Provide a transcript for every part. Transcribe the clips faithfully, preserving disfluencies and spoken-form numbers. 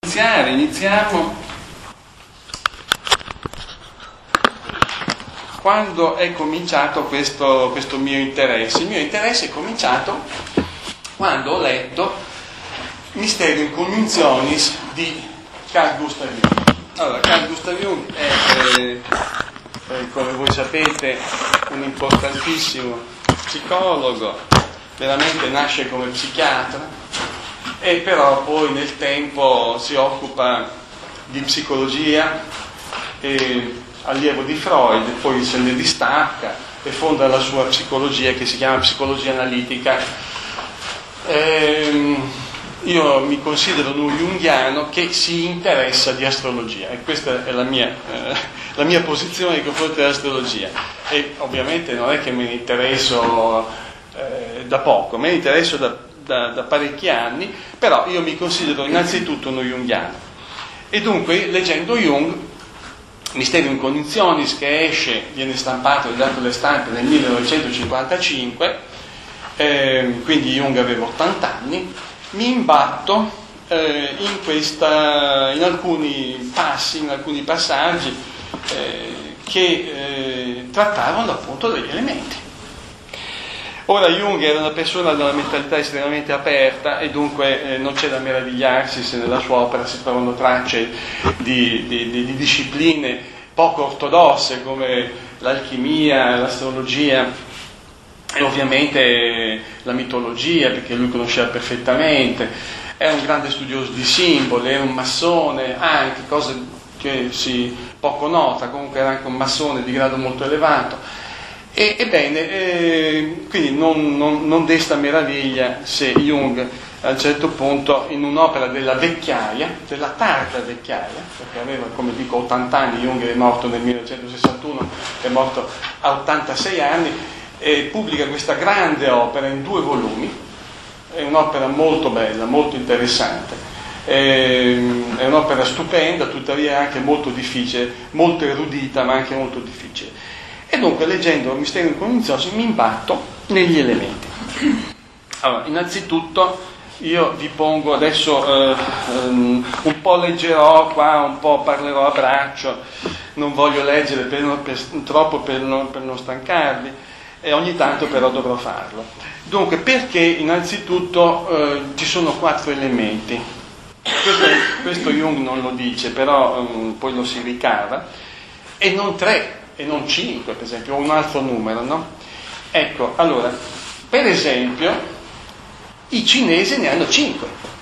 iniziare, iniziamo quando è cominciato questo, questo mio interesse. Il mio interesse è cominciato quando ho letto Mysterium Conjunctionis di Carl Gustav Jung. Allora, Carl Gustav Jung è, eh, eh, come voi sapete, un importantissimo psicologo, veramente nasce come psichiatra, e però poi nel tempo si occupa di psicologia, e, allievo di Freud, poi se ne distacca e fonda la sua psicologia che si chiama psicologia analitica. Ehm, io mi considero uno junghiano che si interessa di astrologia, e questa è la mia, eh, la mia posizione di confronto dell'astrologia. E ovviamente non è che me ne interesso eh, da poco, me ne interesso da, da, da parecchi anni, però io mi considero innanzitutto uno junghiano. E dunque, leggendo Jung, Mysterium Conjunctionis, che esce, viene stampato, dato le stampe nel millenovecentocinquantacinque, eh, quindi Jung aveva ottanta anni, mi imbatto eh, in, questa, in alcuni passi, in alcuni passaggi eh, che eh, trattavano appunto degli elementi. Ora, Jung era una persona di una mentalità estremamente aperta, e dunque eh, non c'è da meravigliarsi se nella sua opera si trovano tracce di, di, di, di discipline poco ortodosse come l'alchimia, l'astrologia e ovviamente la mitologia, perché lui conosceva perfettamente. Era un grande studioso di simboli, era un massone, anche cose che si poco nota, comunque era anche un massone di grado molto elevato. E, ebbene, eh, quindi non, non, non desta meraviglia se Jung a un certo punto, in un'opera della vecchiaia, della tarda vecchiaia, perché aveva, come dico, ottanta anni, Jung è morto nel millenovecentosessantuno, è morto a ottantasei anni, e pubblica questa grande opera in due volumi. È un'opera molto bella, molto interessante, è un'opera stupenda, tuttavia anche molto difficile, molto erudita, ma anche molto difficile. E dunque, leggendo Mysterium Conjunctionis, mi imbatto negli elementi. Allora, innanzitutto io vi pongo adesso eh, um, un po' leggerò qua, un po' parlerò a braccio, non voglio leggere per, per, troppo per non, per non stancarvi, e ogni tanto però dovrò farlo. Dunque, perché innanzitutto eh, ci sono quattro elementi. Questo, questo Jung non lo dice, però um, poi lo si ricava, e non tre, e non cinque, per esempio, o un altro numero, no? Ecco, allora, per esempio, i cinesi ne hanno cinque.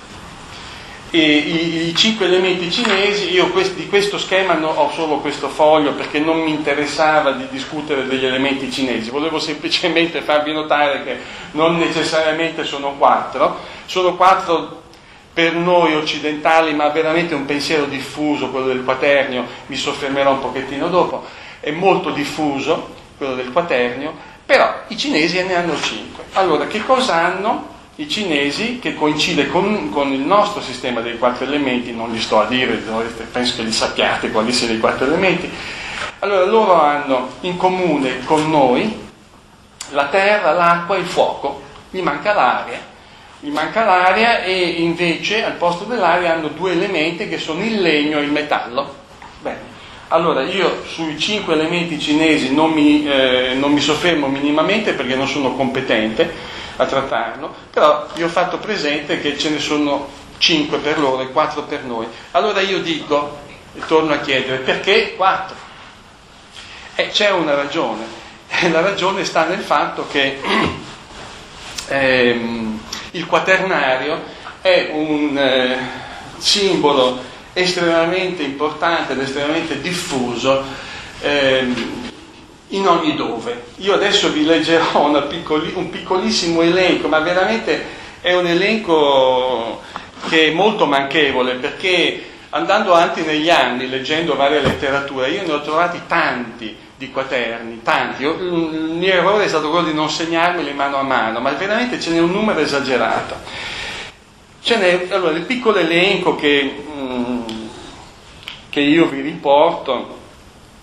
E i, i cinque elementi cinesi, io quest, di questo schema no, ho solo questo foglio, perché non mi interessava di discutere degli elementi cinesi, volevo semplicemente farvi notare che non necessariamente sono quattro, sono quattro per noi occidentali, ma veramente un pensiero diffuso, quello del quaternio, mi soffermerò un pochettino dopo, è molto diffuso quello del quaternio, però i cinesi ne hanno cinque. Allora, che cosa hanno i cinesi che coincide con, con il nostro sistema dei quattro elementi? Non li sto a dire, penso che li sappiate quali siano i quattro elementi. Allora, loro hanno in comune con noi la terra, l'acqua e il fuoco, gli manca l'aria, gli manca l'aria e invece al posto dell'aria hanno due elementi che sono il legno e il metallo. Bene. Allora, io sui cinque elementi cinesi non mi, eh, non mi soffermo minimamente, perché non sono competente a trattarlo, però vi ho fatto presente che ce ne sono cinque per loro e quattro per noi. Allora io dico, e torno a chiedere, perché quattro? E c'è una ragione, e la ragione sta nel fatto che ehm, il quaternario è un eh, simbolo estremamente importante ed estremamente diffuso ehm, in ogni dove. Io adesso vi leggerò una piccoli, un piccolissimo elenco, ma veramente è un elenco che è molto manchevole, perché andando avanti negli anni, leggendo varia letteratura, io ne ho trovati tanti di quaterni, tanti. Io, il mio errore è stato quello di non segnarmeli mano a mano, ma veramente ce n'è un numero esagerato. Ce n'è, allora, il piccolo elenco che, mh, che io vi riporto: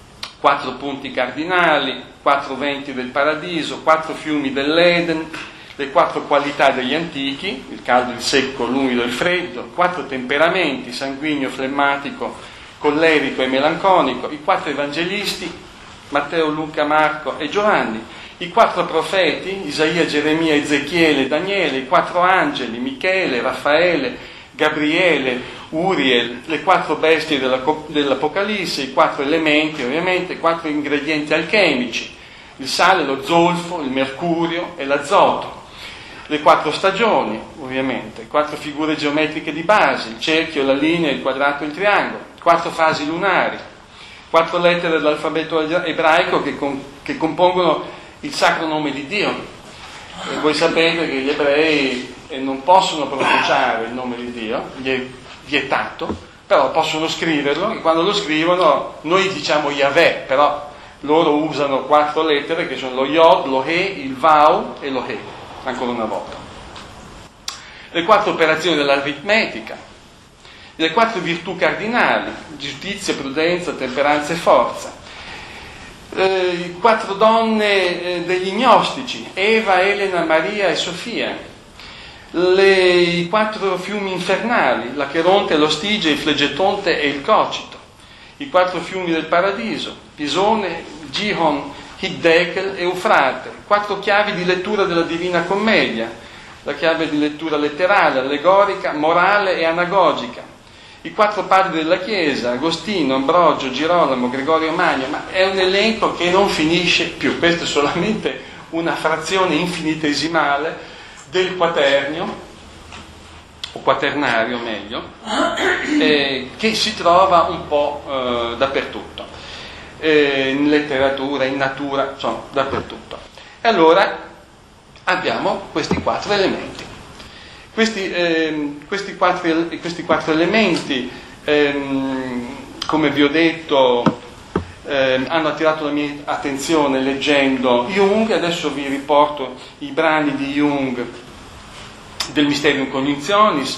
quattro punti cardinali, quattro venti del paradiso, quattro fiumi dell'Eden, le quattro qualità degli antichi, il caldo, il secco, l'umido e il freddo, quattro temperamenti, sanguigno, flemmatico, collerico e melanconico, i quattro evangelisti, Matteo, Luca, Marco e Giovanni, i quattro profeti, Isaia, Geremia, Ezechiele, Daniele, i quattro angeli, Michele, Raffaele, Gabriele, Uriel, le quattro bestie della, dell'Apocalisse, i quattro elementi, ovviamente, i quattro ingredienti alchemici, il sale, lo zolfo, il mercurio e l'azoto, le quattro stagioni, ovviamente, quattro figure geometriche di base, il cerchio, la linea, il quadrato e il triangolo, quattro fasi lunari, quattro lettere dell'alfabeto ebraico che, con, che compongono il sacro nome di Dio. E voi sapete che gli ebrei non possono pronunciare il nome di Dio, gli è vietato, però possono scriverlo, e quando lo scrivono noi diciamo Yahweh, però loro usano quattro lettere che sono lo Yod, lo He, il Vau e lo He, ancora una volta. Le quattro operazioni dell'aritmetica, le quattro virtù cardinali, giustizia, prudenza, temperanza e forza, eh, quattro donne eh, degli gnostici, Eva, Elena, Maria e Sofia, le, i quattro fiumi infernali, l'Acheronte, lo Stige, il Flegetonte e il Cocito, i quattro fiumi del paradiso, Pisone, Gihon, Hiddekel e Eufrate, quattro chiavi di lettura della Divina Commedia, la chiave di lettura letterale, allegorica, morale e anagogica, i quattro padri della Chiesa, Agostino, Ambrogio, Girolamo, Gregorio Magno, ma è un elenco che non finisce più. Questa è solamente una frazione infinitesimale del quaternio, o quaternario meglio, eh, che si trova un po' eh, dappertutto, eh, in letteratura, in natura, insomma, dappertutto. E allora abbiamo questi quattro elementi. Questi, eh, questi, quattro, questi quattro elementi, ehm, come vi ho detto, eh, hanno attirato la mia attenzione leggendo Jung. Adesso vi riporto i brani di Jung del Mysterium Cognitionis,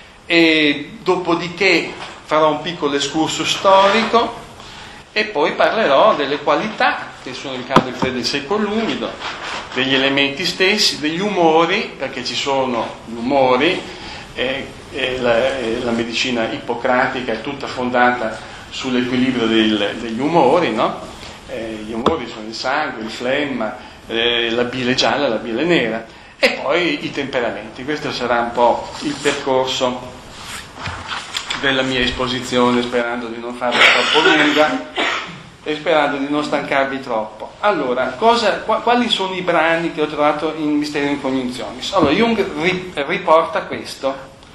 e dopodiché farò un piccolo excursus storico e poi parlerò delle qualità, che sono il caldo, il freddo, il secco e l'umido, degli elementi stessi, degli umori, perché ci sono gli umori, e, e, la, e la medicina ippocratica è tutta fondata sull'equilibrio del, degli umori, no? Eh, gli umori sono il sangue, il flemma, eh, la bile gialla, la bile nera, e poi i temperamenti. Questo sarà un po' il percorso della mia esposizione, sperando di non farla troppo lunga e sperando di non stancarvi troppo. Allora, cosa, quali sono i brani che ho trovato in Mysterium Cognitionis? Allora, Jung riporta questo,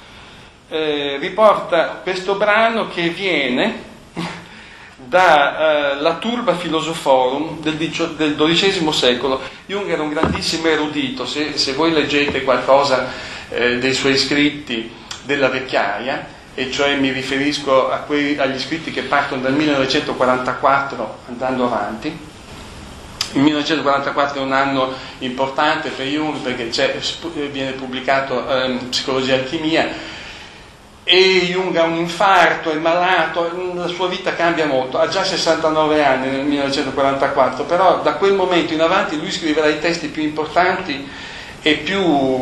eh, riporta questo brano che viene da uh, la Turba Philosophorum del, del dodicesimo secolo. Jung era un grandissimo erudito, se, se voi leggete qualcosa eh, dei suoi scritti della vecchiaia, e cioè mi riferisco a quei, agli scritti che partono dal millenovecentoquarantaquattro andando avanti. Il millenovecentoquarantaquattro è un anno importante per Jung perché c'è, viene pubblicato eh, Psicologia e Alchimia, e Jung ha un infarto, è malato, la sua vita cambia molto, ha già sessantanove anni nel millenovecentoquarantaquattro, però da quel momento in avanti lui scriverà i testi più importanti e più,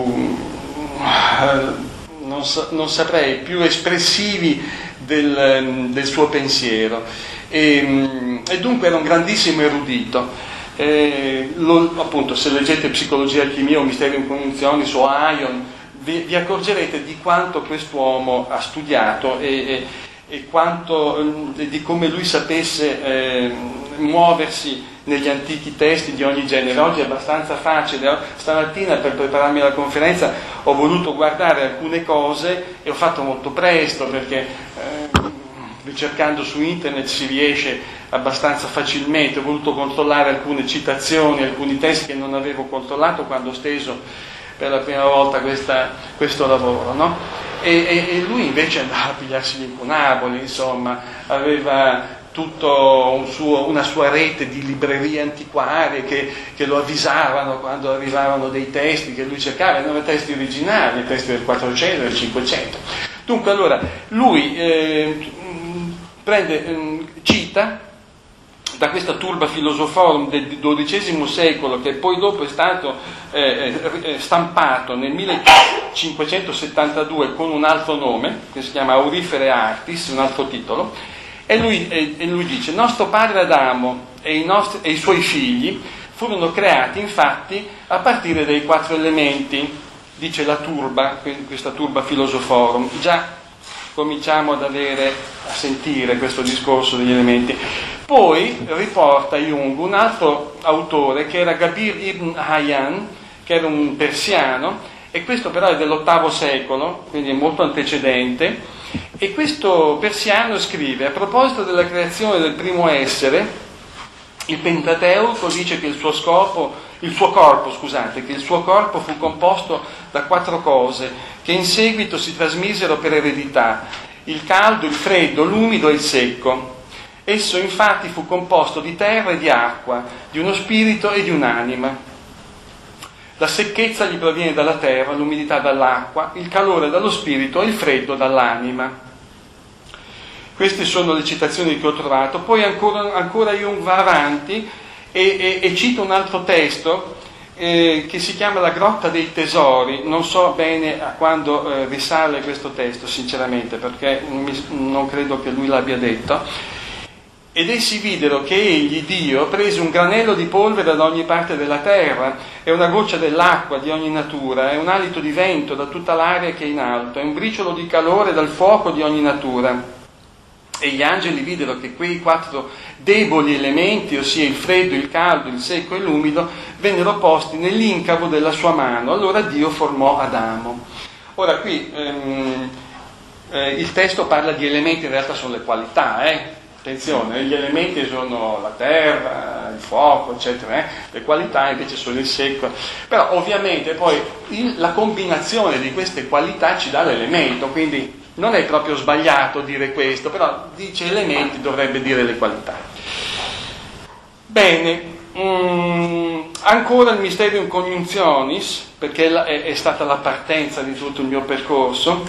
non, sa, non saprei, più espressivi del, del suo pensiero, e, e dunque era un grandissimo erudito. Eh, lo, appunto, se leggete Psicologia e Alchimia o Mysterium Cognitionis o Aion, Vi, vi accorgerete di quanto quest'uomo ha studiato e, e, e quanto, e di come lui sapesse eh, muoversi negli antichi testi di ogni genere. Oggi è abbastanza facile. Stamattina, per prepararmi alla conferenza, ho voluto guardare alcune cose e ho fatto molto presto perché eh, ricercando su internet si riesce abbastanza facilmente. Ho voluto controllare alcune citazioni, alcuni testi che non avevo controllato quando ho steso per la prima volta questa, questo lavoro, no? E, e, e lui invece andava a pigliarsi gli incunaboli, insomma, aveva tutto un suo, una sua rete di librerie antiquarie che, che lo avvisavano quando arrivavano dei testi che lui cercava, erano testi originali, testi del quattrocento, del cinquecento. Dunque, allora, lui eh, prende, eh, cita da questa turba Philosophorum del dodicesimo secolo, che poi dopo è stato eh, eh, stampato nel millecinquecentosettantadue con un altro nome, che si chiama Aurifere Artis, un altro titolo, e lui, e, e lui dice: nostro padre Adamo e i, nostri, e i suoi figli furono creati infatti a partire dai quattro elementi, dice la turba, questa turba Philosophorum. Già cominciamo ad avere, a sentire questo discorso degli elementi. Poi riporta Jung un altro autore che era Gabir ibn Hayyan, che era un persiano, e questo però è dell'ottavo secolo, quindi è molto antecedente, e questo persiano scrive: a proposito della creazione del primo essere, il Pentateuco dice che il suo scopo, il suo corpo, scusate, che il suo corpo fu composto da quattro cose che in seguito si trasmisero per eredità: il caldo, il freddo, l'umido e il secco. Esso infatti fu composto di terra e di acqua, di uno spirito e di un'anima. La secchezza gli proviene dalla terra, l'umidità dall'acqua, il calore dallo spirito e il freddo dall'anima. Queste sono le citazioni che ho trovato. Poi ancora, ancora Jung va avanti e, e, e cita un altro testo eh, che si chiama La grotta dei tesori. Non so bene a quando eh, risale questo testo, sinceramente, perché mi, non credo che lui l'abbia detto. Ed essi videro che egli, Dio, prese un granello di polvere da ogni parte della terra, e una goccia dell'acqua di ogni natura, e un alito di vento da tutta l'aria che è in alto, e un briciolo di calore dal fuoco di ogni natura. E gli angeli videro che quei quattro deboli elementi, ossia il freddo, il caldo, il secco e l'umido, vennero posti nell'incavo della sua mano. Allora Dio formò Adamo. Ora qui ehm, eh, il testo parla di elementi, in realtà sono le qualità, eh? Attenzione, gli elementi sono la terra, il fuoco, eccetera, eh? Le qualità invece sono il secco. Però ovviamente poi il, la combinazione di queste qualità ci dà l'elemento, quindi non è proprio sbagliato dire questo, però dice elementi, dovrebbe dire le qualità. Bene, mm, ancora il Mysterium Conjunctionis, perché è, è stata la partenza di tutto il mio percorso.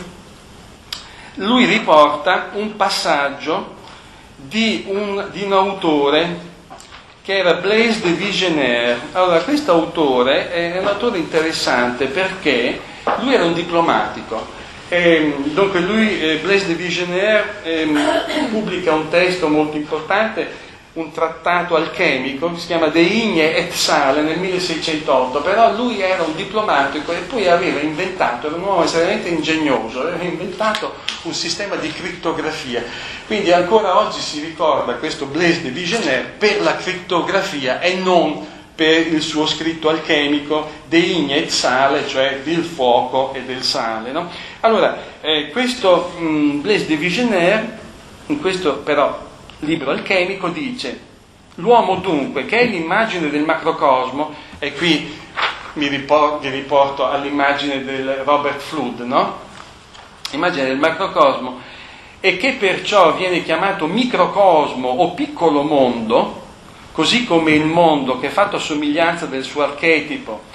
Lui riporta un passaggio di un, di un autore che era Blaise de Vigenère. Allora, questo autore è un autore interessante perché lui era un diplomatico. E, dunque lui, eh, Blaise de Vigenère, eh, pubblica un testo molto importante, un trattato alchemico che si chiama De Igne et Sale nel milleseicentotto. Però lui era un diplomatico e poi aveva inventato, era un uomo estremamente ingegnoso, aveva inventato un sistema di crittografia. Quindi ancora oggi si ricorda questo Blaise de Vigenère per la crittografia e non per il suo scritto alchemico De Igne et Sale, cioè del fuoco e del sale, no? Allora, eh, questo mh, Blaise de Vigenère, in questo però libro alchemico, dice: l'uomo dunque, che è l'immagine del macrocosmo, e qui mi riporto, vi riporto all'immagine del Robert Flood, no? Immagine del macrocosmo, e che perciò viene chiamato microcosmo o piccolo mondo, così come il mondo che è fatto a somiglianza del suo archetipo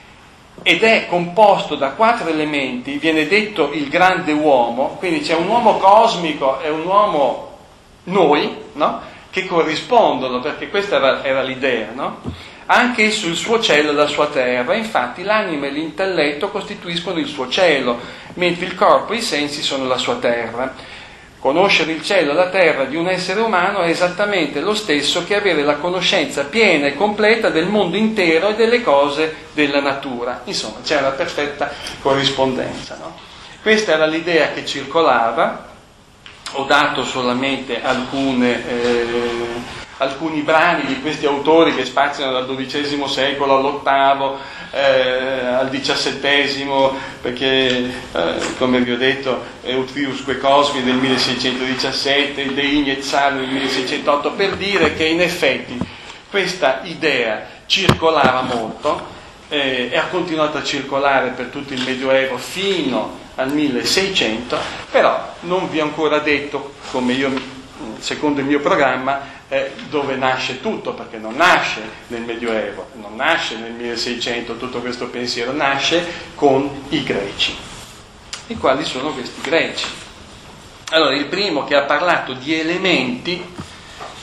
ed è composto da quattro elementi, viene detto il grande uomo. Quindi c'è un uomo cosmico e un uomo noi, no? Che corrispondono, perché questa era, era l'idea, no? Anche esso il suo cielo e la sua terra. Infatti l'anima e l'intelletto costituiscono il suo cielo, mentre il corpo e i sensi sono la sua terra. Conoscere il cielo e la terra di un essere umano è esattamente lo stesso che avere la conoscenza piena e completa del mondo intero e delle cose della natura. Insomma, c'è una perfetta corrispondenza, no? Questa era l'idea che circolava. Ho dato solamente alcune, eh, alcuni brani di questi autori che spaziano dal dodicesimo secolo all'ottavo, eh, al diciassettesimo, perché eh, come vi ho detto Eutriusque Cosmi del milleseicentodiciassette, De Igne et Sale del milleseicentotto, per dire che in effetti questa idea circolava molto eh, e ha continuato a circolare per tutto il Medioevo fino al milleseicento, però non vi ho ancora detto, come io, secondo il mio programma, eh, dove nasce tutto, perché non nasce nel Medioevo, non nasce nel milleseicento tutto questo pensiero, nasce con i greci. E quali sono questi greci? Allora, il primo che ha parlato di elementi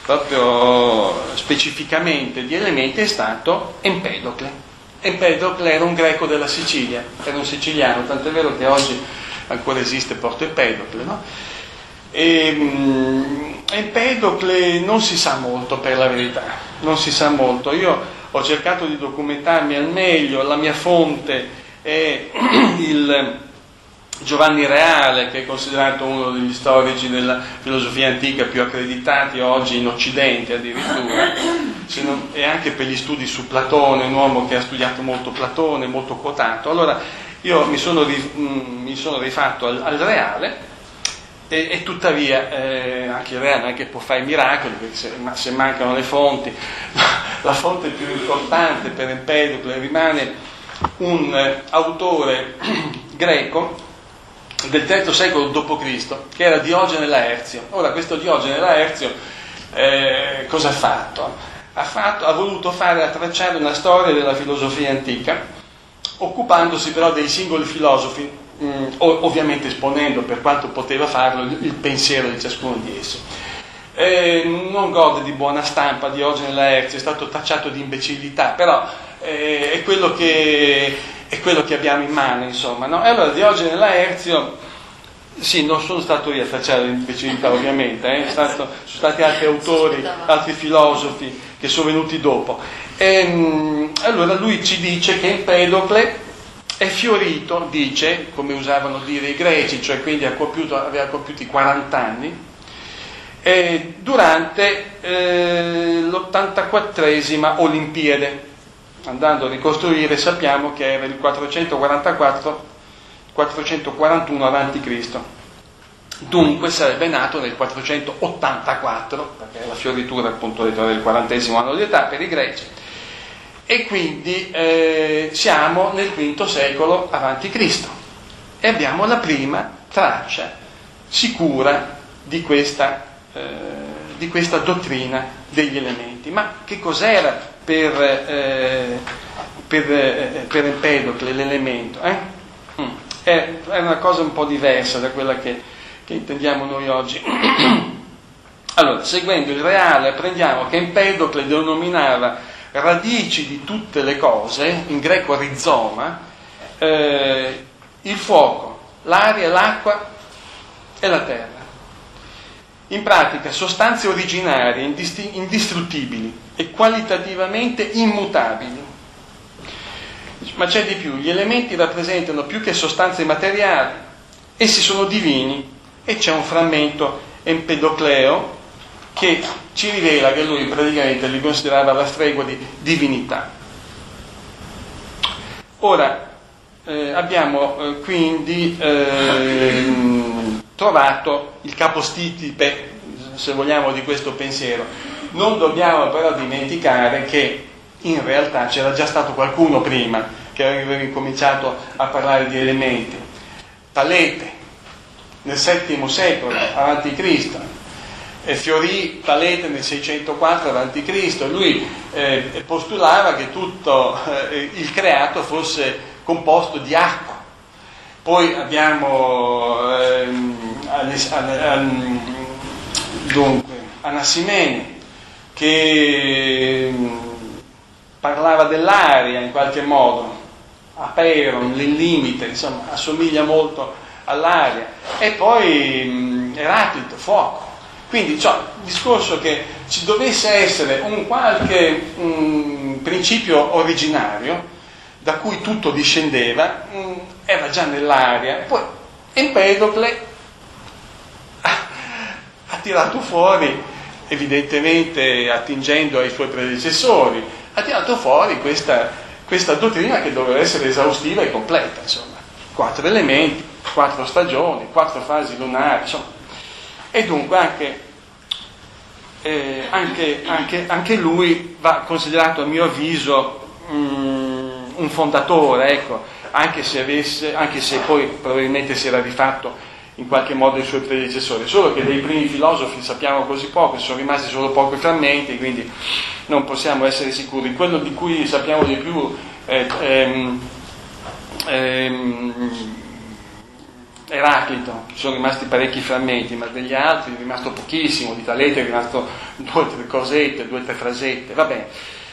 proprio specificamente di elementi, è stato Empedocle. Empedocle era un greco della Sicilia, era un siciliano, tant'è vero che oggi ancora esiste Porto Empedocle, no? E, um, Empedocle non si sa molto, per la verità, non si sa molto. Io ho cercato di documentarmi al meglio, la mia fonte è il Giovanni Reale, che è considerato uno degli storici della filosofia antica più accreditati oggi in Occidente addirittura, se non, e anche per gli studi su Platone, un uomo che ha studiato molto Platone, molto quotato. Allora io mi sono, ri, mh, mi sono rifatto al, al Reale, e, e tuttavia eh, anche il Reale anche può fare miracoli, perché se, ma se mancano le fonti, la fonte più importante per Empedocle rimane un eh, autore greco del terzo secolo dopo Cristo, che era Diogene Laerzio. Ora, questo Diogene Laerzio eh, cosa ha fatto? Ha, fatto? ha voluto fare, ha tracciato una storia della filosofia antica, occupandosi però dei singoli filosofi, mh, ovviamente esponendo, per quanto poteva farlo, il, il pensiero di ciascuno di essi. Eh, non gode di buona stampa Diogene Laerzio, è stato tacciato di imbecillità, però eh, è quello che... è quello che abbiamo in mano, insomma, no? E allora Diogene Laerzio, sì, non sono stato io a tracciare l'imbecillità, ovviamente, eh? È stato, sono stati altri autori, altri filosofi che sono venuti dopo. E, allora lui ci dice che Empedocle è fiorito, dice, come usavano dire i greci, cioè quindi ha compiuto, aveva compiuto i quaranta anni, e durante eh, l'ottantaquattresima Olimpiade. Andando a ricostruire sappiamo che era il quattrocentoquarantaquattro quattrocentoquarantuno avanti Cristo, dunque sarebbe nato nel quattrocentottantaquattro, perché è la fioritura appunto del quarantesimo anno di età per i greci, e quindi eh, siamo nel quinto secolo avanti Cristo e abbiamo la prima traccia sicura di questa, eh, di questa dottrina degli elementi. Ma che cos'era per, eh, per, eh, per Empedocle l'elemento? Eh? Mm. È, è una cosa un po' diversa da quella che, che intendiamo noi oggi. Allora, seguendo il Reale, apprendiamo che Empedocle denominava radici di tutte le cose, in greco rizoma, eh, il fuoco, l'aria, l'acqua e la terra. In pratica, sostanze originarie, indistruttibili e qualitativamente immutabili. Ma c'è di più, gli elementi rappresentano più che sostanze materiali, essi sono divini, e c'è un frammento empedocleo che ci rivela che lui praticamente li considerava la stregua di divinità. Ora, eh, abbiamo eh, quindi eh, trovato il capostipite, se vogliamo, di questo pensiero. Non dobbiamo però dimenticare che in realtà c'era già stato qualcuno prima che aveva incominciato a parlare di elementi. Talete, nel settimo secolo avanti Cristo, e fiorì Talete nel seicentoquattro avanti Cristo. Lui eh, postulava che tutto eh, il creato fosse composto di acqua. Poi abbiamo ehm, dunque Anassimene, che parlava dell'aria in qualche modo, Apeiron, il limite, insomma, assomiglia molto all'aria. E poi Eraclito, fuoco. Quindi, cioè, il discorso che ci dovesse essere un qualche um, principio originario da cui tutto discendeva, um, era già nell'aria. Poi Empedocle ha, ha tirato fuori, evidentemente attingendo ai suoi predecessori, ha tirato fuori questa, questa dottrina che doveva essere esaustiva e completa, insomma. Quattro elementi, quattro stagioni, quattro fasi lunari, insomma. E dunque anche, eh, anche, anche, anche lui va considerato, a mio avviso, um, un fondatore, ecco, anche se, avesse, anche se poi probabilmente si era rifatto in qualche modo i suoi predecessori, solo che dei primi filosofi sappiamo così poco, sono rimasti solo pochi frammenti, quindi non possiamo essere sicuri. Quello di cui sappiamo di più è ehm, ehm, Eraclito, ci sono rimasti parecchi frammenti, ma degli altri è rimasto pochissimo, di Talete è rimasto due o tre cosette, due o tre frasette, va bene.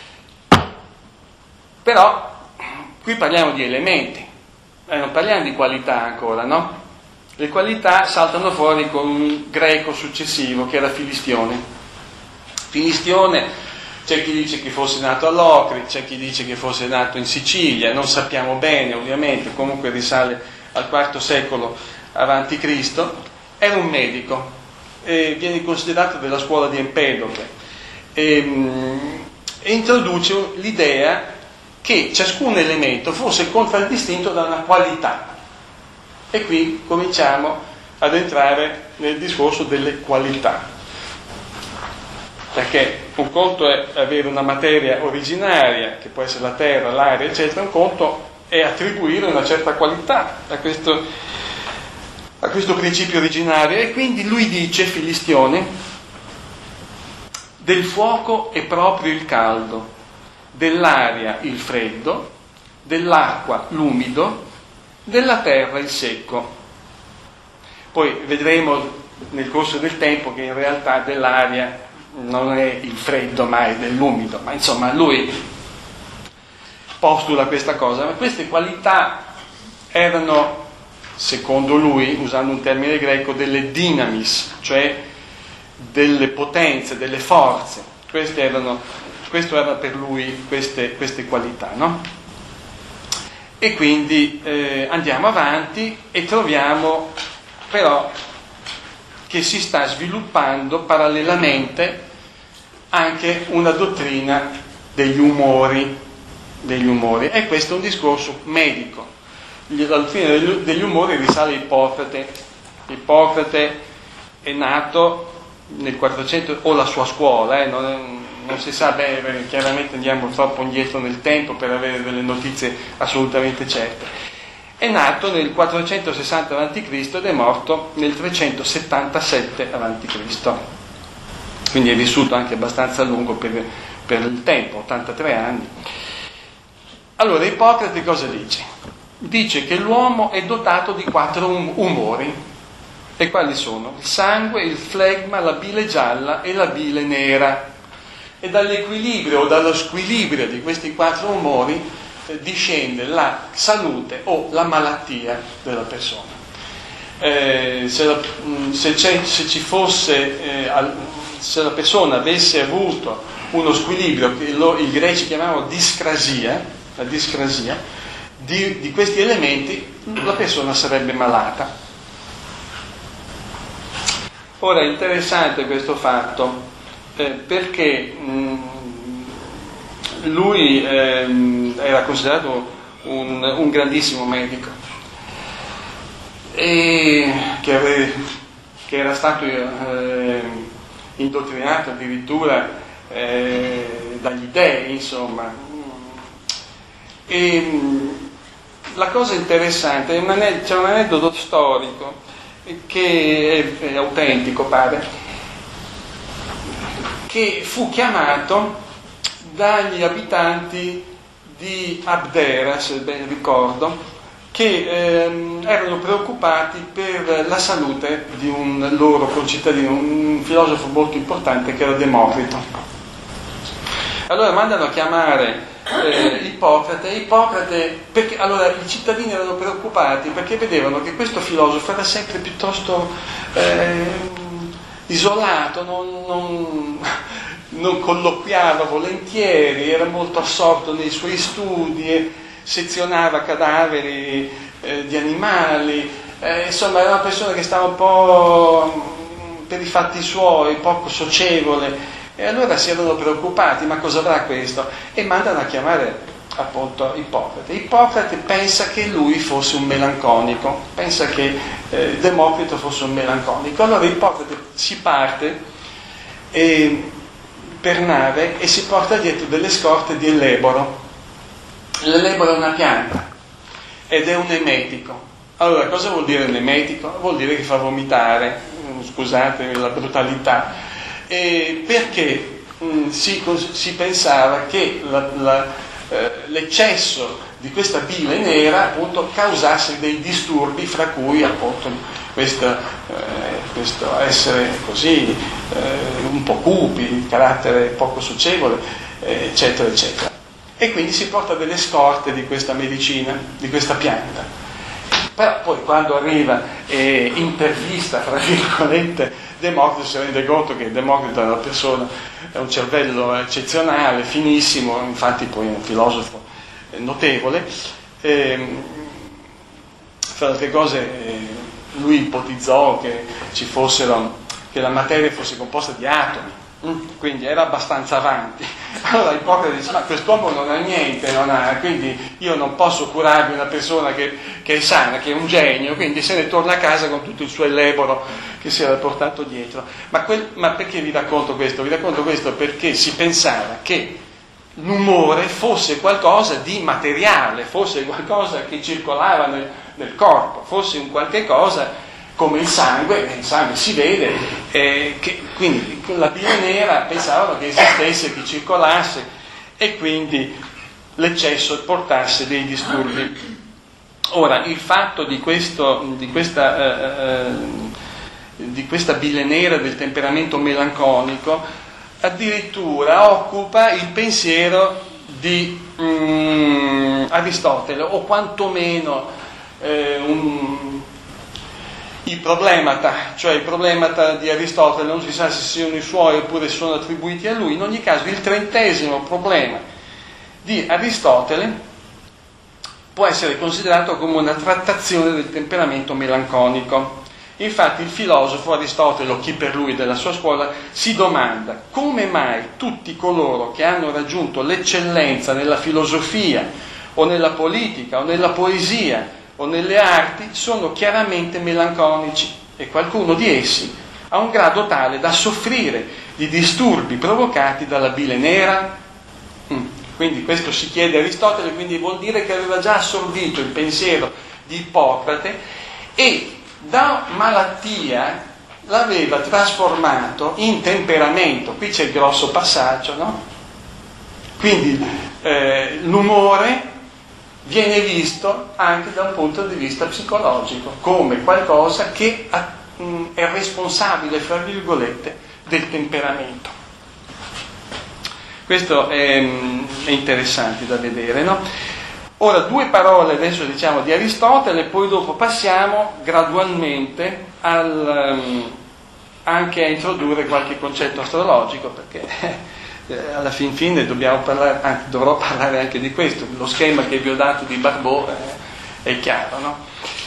Però qui parliamo di elementi, eh, non parliamo di qualità ancora, no? Le qualità saltano fuori con un greco successivo che era Filistione. Filistione, c'è chi dice che fosse nato a Locri, c'è chi dice che fosse nato in Sicilia, non sappiamo bene ovviamente, comunque risale al quarto secolo avanti Cristo. Era un medico, e viene considerato della scuola di Empedocle, e, e introduce l'idea che ciascun elemento fosse contraddistinto da una qualità. E qui cominciamo ad entrare nel discorso delle qualità, perché un conto è avere una materia originaria, che può essere la terra, l'aria, eccetera, un conto è attribuire una certa qualità a questo, a questo principio originario. E quindi lui dice, Filistione, del fuoco è proprio il caldo, dell'aria il freddo, dell'acqua l'umido, della terra il secco. Poi vedremo nel corso del tempo che in realtà dell'aria non è il freddo ma è dell'umido, ma insomma lui postula questa cosa. Ma queste qualità erano, secondo lui, usando un termine greco, delle dynamis, cioè delle potenze, delle forze. Queste erano, questo era per lui queste, queste qualità, no? E quindi eh, andiamo avanti e troviamo però che si sta sviluppando parallelamente anche una dottrina degli umori, degli umori. E questo è un discorso medico. La dottrina degli umori risale a Ippocrate. Ippocrate è nato nel quattrocento, o la sua scuola, eh, non, è, non si sa bene, perché chiaramente andiamo troppo indietro nel tempo per avere delle notizie assolutamente certe. È nato nel quattrocentosessanta avanti Cristo ed è morto nel trecentosettantasette avanti Cristo. Quindi è vissuto anche abbastanza a lungo per, per il tempo, ottantatré anni. Allora, Ippocrate cosa dice? Dice che l'uomo è dotato di quattro um- umori. E quali sono? Il sangue, il flegma, la bile gialla e la bile nera. E dall'equilibrio o dallo squilibrio di questi quattro umori eh, discende la salute o la malattia della persona. Eh, se, la, se, c'è, se ci fosse, eh, al, se la persona avesse avuto uno squilibrio, che lo, i greci chiamavano discrasia, la discrasia, di, di questi elementi, la persona sarebbe malata. Ora è interessante questo fatto, eh, perché mh, lui eh, era considerato un, un grandissimo medico, e che, ave, che era stato eh, indottrinato addirittura eh, dagli dei, insomma. E mh, la cosa interessante, è un aned- c'è un aneddoto storico che è, è autentico, pare, che fu chiamato dagli abitanti di Abdera, se ben ricordo, che ehm, erano preoccupati per la salute di un loro concittadino, un filosofo molto importante che era Democrito. Allora mandano a chiamare eh, Ippocrate, Ippocrate perché allora i cittadini erano preoccupati perché vedevano che questo filosofo era sempre piuttosto eh, isolato, non, non, non colloquiava volentieri, era molto assorto nei suoi studi, sezionava cadaveri eh, di animali, eh, insomma era una persona che stava un po' per i fatti suoi, poco socievole. E allora si erano preoccupati, ma cosa avrà questo? E mandano a chiamare appunto Ippocrate. Ippocrate pensa che lui fosse un melanconico, pensa che eh, Democrito fosse un melanconico. Allora Ippocrate si parte eh, per nave e si porta dietro delle scorte di elleboro. L'elleboro è una pianta ed è un emetico. Allora, cosa vuol dire un emetico? Vuol dire che fa vomitare, scusate la brutalità. Eh, perché mh, si, si pensava che la, la, eh, l'eccesso di questa bile nera appunto causasse dei disturbi, fra cui appunto questa, eh, questo essere così eh, un po' cupi, di carattere poco socievole, eh, eccetera eccetera. E quindi si porta delle scorte di questa medicina, di questa pianta. Però poi quando arriva e intervista, fra virgolette, Democrito, si rende conto che Democrito è una persona, è un cervello eccezionale, finissimo, infatti poi è un filosofo notevole. E, fra altre cose, eh, lui ipotizzò che ci fossero, che la materia fosse composta di atomi, quindi era abbastanza avanti. Allora Ippocrate dice: ma quest'uomo non ha niente, non ha, quindi io non posso curarmi una persona che, che è sana, che è un genio, quindi se ne torna a casa con tutto il suo eleboro che si era portato dietro. Ma, quel, ma perché vi racconto questo? Vi racconto questo perché si pensava che l'umore fosse qualcosa di materiale, fosse qualcosa che circolava nel, nel corpo, fosse un qualche cosa come il sangue, il sangue si vede, eh, che, quindi con la bile nera pensavano che esistesse, che circolasse e quindi l'eccesso portasse dei disturbi. Ora, il fatto di, questo, di, questa, eh, di questa bile nera del temperamento melanconico addirittura occupa il pensiero di mm, Aristotele, o quantomeno eh, un i problemata, cioè i problemata di Aristotele, non si sa se siano i suoi oppure sono attribuiti a lui. In ogni caso il trentesimo problema di Aristotele può essere considerato come una trattazione del temperamento melanconico. Infatti il filosofo Aristotele, o chi per lui della sua scuola, si domanda come mai tutti coloro che hanno raggiunto l'eccellenza nella filosofia o nella politica o nella poesia o nelle arti sono chiaramente melanconici, e qualcuno di essi a un grado tale da soffrire di disturbi provocati dalla bile nera. Mm. Quindi questo si chiede a Aristotele, quindi vuol dire che aveva già assorbito il pensiero di Ippocrate e da malattia l'aveva trasformato in temperamento. Qui c'è il grosso passaggio, no? Quindi eh, l'umore viene visto anche da un punto di vista psicologico, come qualcosa che mh, è responsabile, fra virgolette, del temperamento. Questo è, mh, è interessante da vedere, no? Ora, due parole adesso diciamo di Aristotele, poi dopo passiamo gradualmente al, um, anche a introdurre qualche concetto astrologico, perché alla fin fine dobbiamo parlare, anzi, dovrò parlare anche di questo. Lo schema che vi ho dato di Barbot eh, è chiaro, no?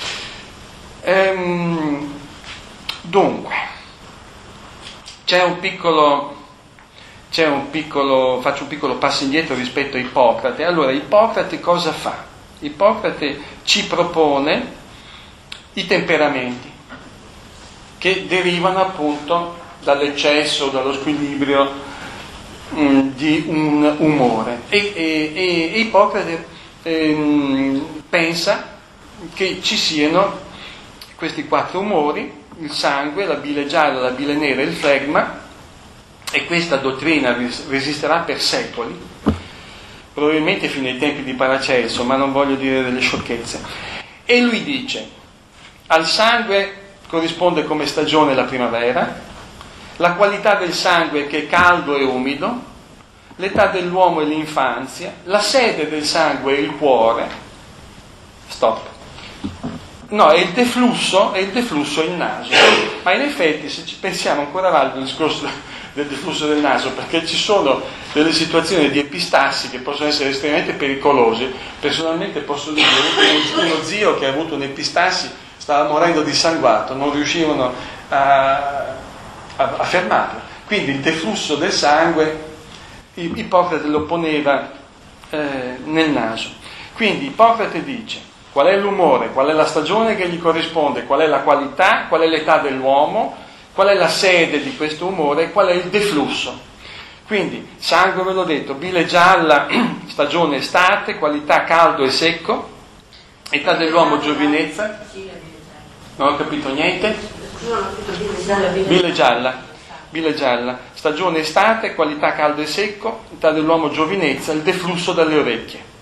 Ehm, dunque, c'è un piccolo c'è un piccolo faccio un piccolo passo indietro rispetto a Ippocrate. Allora, Ippocrate cosa fa? Ippocrate ci propone i temperamenti che derivano appunto dall'eccesso, dallo squilibrio di un umore, e, e, e Ippocrate eh, pensa che ci siano questi quattro umori: il sangue, la bile gialla, la bile nera e il flegma, e questa dottrina resisterà per secoli, probabilmente fino ai tempi di Paracelso, ma non voglio dire delle sciocchezze. E lui dice: al sangue corrisponde come stagione la primavera, la qualità del sangue che è caldo e umido, l'età dell'uomo è l'infanzia, la sede del sangue è il cuore, stop, no, è il deflusso, è il deflusso il naso. Ma in effetti, se ci pensiamo, ancora vale il discorso del deflusso del naso, perché ci sono delle situazioni di epistassi che possono essere estremamente pericolose. Personalmente posso dire che uno zio che ha avuto un'epistassi stava morendo dissanguato, non riuscivano a a fermarlo. Quindi il deflusso del sangue Ippocrate lo poneva eh, nel naso. Quindi Ippocrate dice qual è l'umore, qual è la stagione che gli corrisponde, qual è la qualità, qual è l'età dell'uomo, qual è la sede di questo umore e qual è il deflusso. Quindi sangue, ve l'ho detto, bile gialla, stagione estate, qualità caldo e secco, età dell'uomo giovinezza. Non ho capito niente. Bile gialla, bile gialla, stagione estate, qualità caldo e secco, età dell'uomo giovinezza, il deflusso dalle orecchie.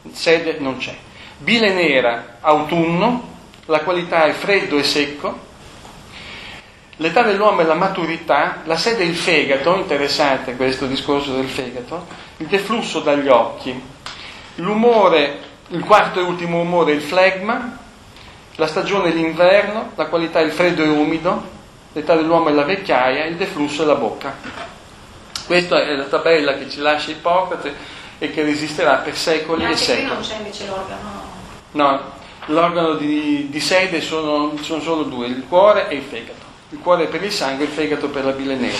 sede non c'è. Bile nera, autunno, la qualità è freddo e secco, l'età dell'uomo è la maturità, la sede è il fegato, interessante questo discorso del fegato, il deflusso dagli occhi, l'umore, il quarto e ultimo umore è il flegma, la stagione è l'inverno, la qualità è il freddo e umido, l'età dell'uomo è la vecchiaia, il deflusso è la bocca. Questa è la tabella che ci lascia Ippocrate e che resisterà per secoli e secoli. Qui non c'è invece l'organo? No, l'organo di, di sede sono, sono solo due, il cuore e il fegato. Il cuore per il sangue e il fegato per la bile nera.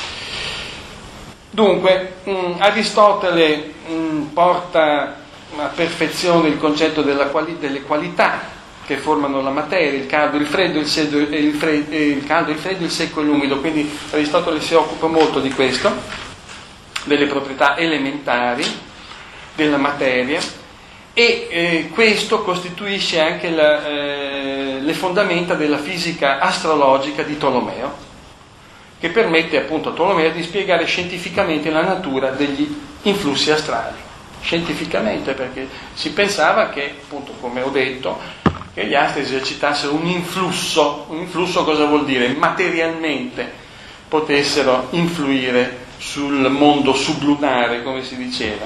Dunque, mh, Aristotele mh, porta a perfezione il concetto della quali, delle qualità che formano la materia, il caldo, il freddo, il, sedo, il, freddo, il caldo, il freddo, il secco e l'umido. Quindi Aristotele si occupa molto di questo, delle proprietà elementari della materia, e eh, questo costituisce anche la, eh, le fondamenta della fisica astrologica di Tolomeo, che permette appunto a Tolomeo di spiegare scientificamente la natura degli influssi astrali. Scientificamente, perché si pensava che, appunto, come ho detto, che gli astri esercitassero un influsso. Un influsso cosa vuol dire? Materialmente potessero influire sul mondo sublunare, come si diceva.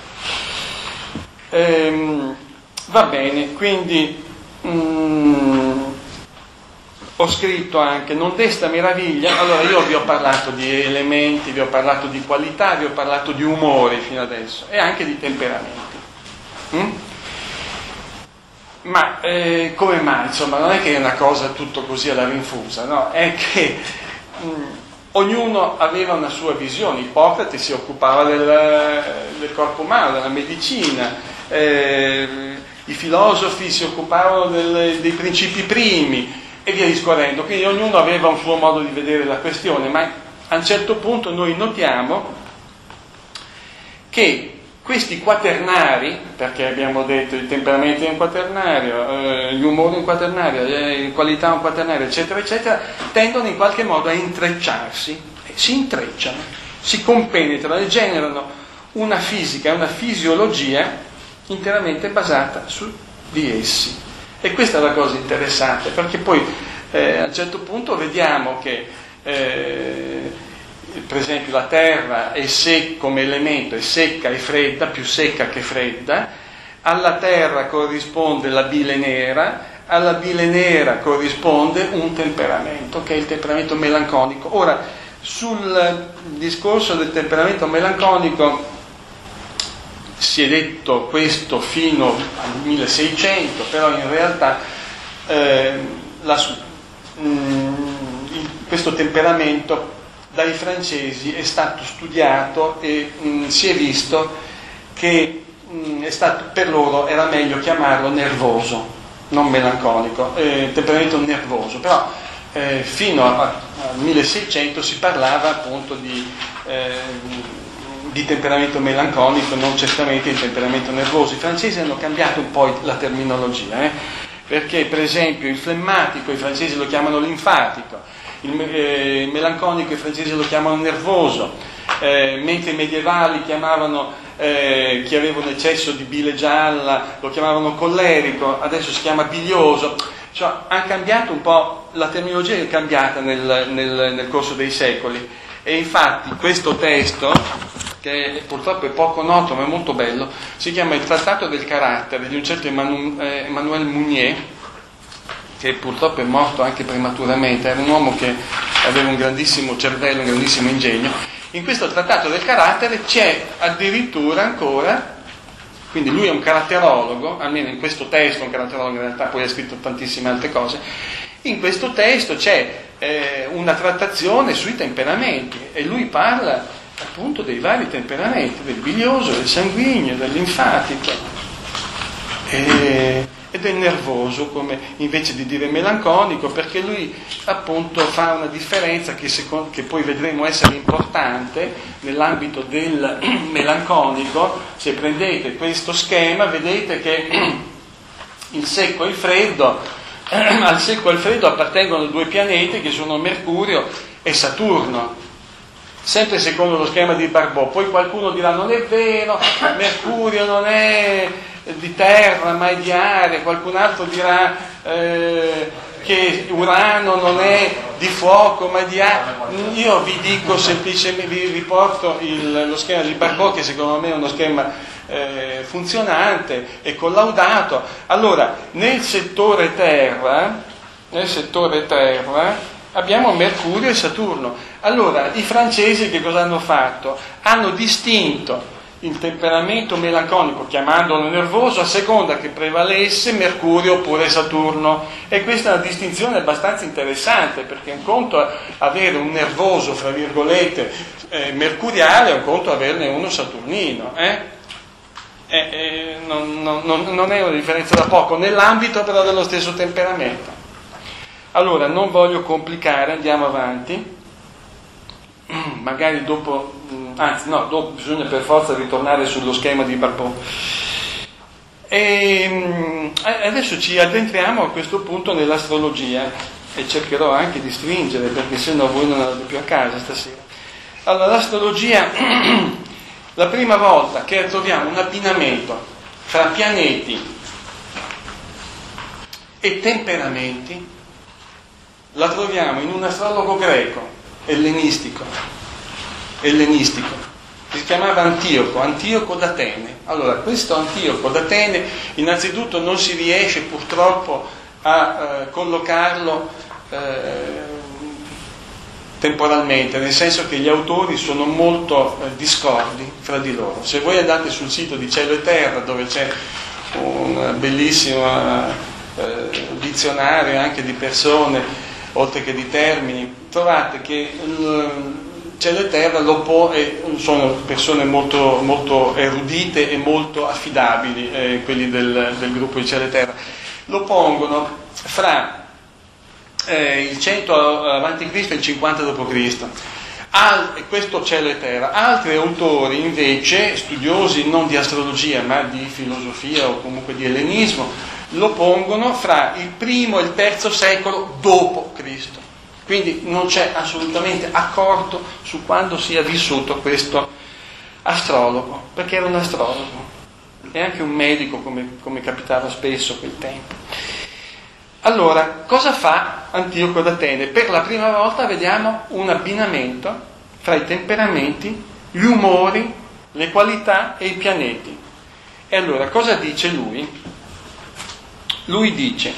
Ehm, va bene, quindi mm, ho scritto anche, non desta meraviglia. Allora, io vi ho parlato di elementi, vi ho parlato di qualità, vi ho parlato di umori fino adesso, e anche di temperamenti. Mm? Ma eh, come mai? Insomma, non è che è una cosa tutto così alla rinfusa, no? È che mh, ognuno aveva una sua visione. Ippocrate si occupava del, del corpo umano, della medicina, eh, i filosofi si occupavano del, dei principi primi e via discorrendo. Quindi ognuno aveva un suo modo di vedere la questione, ma a un certo punto noi notiamo che questi quaternari, perché abbiamo detto il temperamento è un quaternario, eh, gli umori un quaternario, le qualità un quaternario, eccetera, eccetera, tendono in qualche modo a intrecciarsi, si intrecciano, si compenetrano e generano una fisica, una fisiologia interamente basata su di essi. E questa è la cosa interessante, perché poi eh, a un certo punto vediamo che eh, per esempio la terra è secca come elemento, è secca e fredda, più secca che fredda, alla terra corrisponde la bile nera, alla bile nera corrisponde un temperamento, che è il temperamento melanconico. Ora, sul discorso del temperamento melanconico si è detto questo fino al milleseicento, però in realtà eh, la, mh, questo temperamento dai francesi è stato studiato e mh, si è visto che mh, è stato, per loro era meglio chiamarlo nervoso, non melanconico, eh, temperamento nervoso, però eh, fino al milleseicento si parlava appunto di, eh, di temperamento melanconico, non certamente di temperamento nervoso. I francesi hanno cambiato un po' la terminologia, eh, perché per esempio il flemmatico i francesi lo chiamano linfatico, il eh, melanconico i francesi lo chiamano nervoso, eh, mentre i medievali chiamavano eh, chi aveva un eccesso di bile gialla lo chiamavano collerico, adesso si chiama bilioso. Cioè, hanno cambiato un po', la terminologia è cambiata nel, nel, nel corso dei secoli, e infatti questo testo, che purtroppo è poco noto ma è molto bello, si chiama Il Trattato del Carattere di un certo Emmanuel Mounier, che purtroppo è morto anche prematuramente. Era un uomo che aveva un grandissimo cervello, un grandissimo ingegno. In questo Trattato del Carattere c'è addirittura ancora, quindi lui è un caratterologo, almeno in questo testo, un caratterologo, in realtà poi ha scritto tantissime altre cose, in questo testo c'è eh, una trattazione sui temperamenti, e lui parla appunto dei vari temperamenti, del bilioso, del sanguigno, del linfatico e, e del nervoso, come invece di dire melanconico, perché lui appunto fa una differenza che, secondo, che poi vedremo essere importante nell'ambito del melanconico. Se prendete questo schema vedete che il secco e il freddo, al secco e al freddo appartengono due pianeti che sono Mercurio e Saturno, sempre secondo lo schema di Barbot. Poi qualcuno dirà non è vero, Mercurio non è di terra, mai di aria, qualcun altro dirà eh, che Urano non è di fuoco ma di aria. Io vi dico semplicemente, vi riporto il, lo schema di Barbot, che secondo me è uno schema eh, funzionante e collaudato. Allora, nel settore terra, nel settore terra abbiamo Mercurio e Saturno. Allora, i francesi che cosa hanno fatto? Hanno distinto il temperamento melanconico, chiamandolo nervoso, a seconda che prevalesse Mercurio oppure Saturno. E questa è una distinzione abbastanza interessante, perché un conto è avere un nervoso, fra virgolette, eh, mercuriale, è un conto averne uno saturnino. Eh? Eh, eh, non, non, non è una differenza da poco, nell'ambito però dello stesso temperamento. Allora, non voglio complicare, andiamo avanti. Magari dopo, anzi no, dopo bisogna per forza ritornare sullo schema di Barbot. E adesso ci addentriamo a questo punto nell'astrologia e cercherò anche di stringere, perché sennò voi non andate più a casa stasera. Allora, l'astrologia, la prima volta che troviamo un abbinamento fra pianeti e temperamenti la troviamo in un astrologo greco ellenistico, ellenistico, si chiamava Antioco, Antioco d'Atene. Allora, questo Antioco d'Atene innanzitutto non si riesce purtroppo a eh, collocarlo eh, temporalmente, nel senso che gli autori sono molto eh, discordi fra di loro. Se voi andate sul sito di Cielo e Terra, dove c'è un bellissimo eh, dizionario anche di persone oltre che di termini, trovate che il Cielo e Terra lo po- sono persone molto, molto erudite e molto affidabili, eh, quelli del, del gruppo di Cielo e Terra, lo pongono fra eh, il cento avanti Cristo e il cinquanta dopo Cristo. Al, questo Cielo e Terra. Altri autori invece, studiosi non di astrologia ma di filosofia o comunque di ellenismo, lo pongono fra il primo e il terzo secolo dopo Cristo. Quindi non c'è assolutamente accordo su quando sia vissuto questo astrologo, perché era un astrologo e anche un medico, come, come capitava spesso a quel tempo. Allora, cosa fa Antioco d'Atene? Per la prima volta vediamo un abbinamento fra i temperamenti, gli umori, le qualità e i pianeti. E allora, cosa dice lui? Lui dice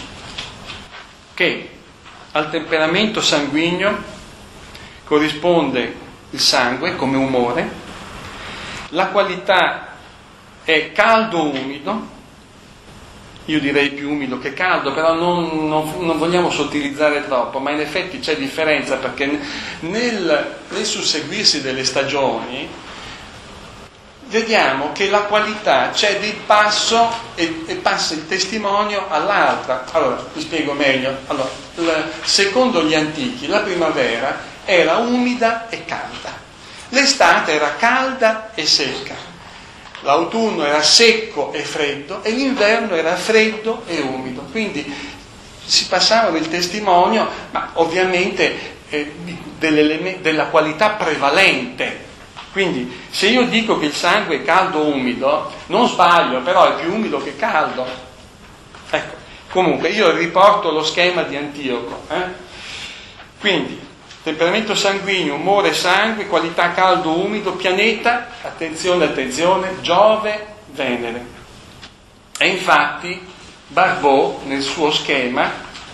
che al temperamento sanguigno corrisponde il sangue come umore, la qualità è caldo-umido, io direi più umido che caldo, però non, non, non vogliamo sottilizzare troppo, ma in effetti c'è differenza, perché nel, nel susseguirsi delle stagioni vediamo che la qualità c'è di passo e, e passa il testimonio all'altra. Allora, vi spiego meglio. Allora, l- secondo gli antichi la primavera era umida e calda, l'estate era calda e secca, l'autunno era secco e freddo e l'inverno era freddo e umido. Quindi si passava il testimonio, ma ovviamente eh, della qualità prevalente. Quindi se io dico che il sangue è caldo o umido, non sbaglio, però è più umido che caldo. Ecco, comunque io riporto lo schema di Antioco. Eh? Quindi, temperamento sanguigno, umore, sangue, qualità caldo-umido, pianeta, attenzione, attenzione, Giove, Venere. E infatti Barbot, nel suo schema,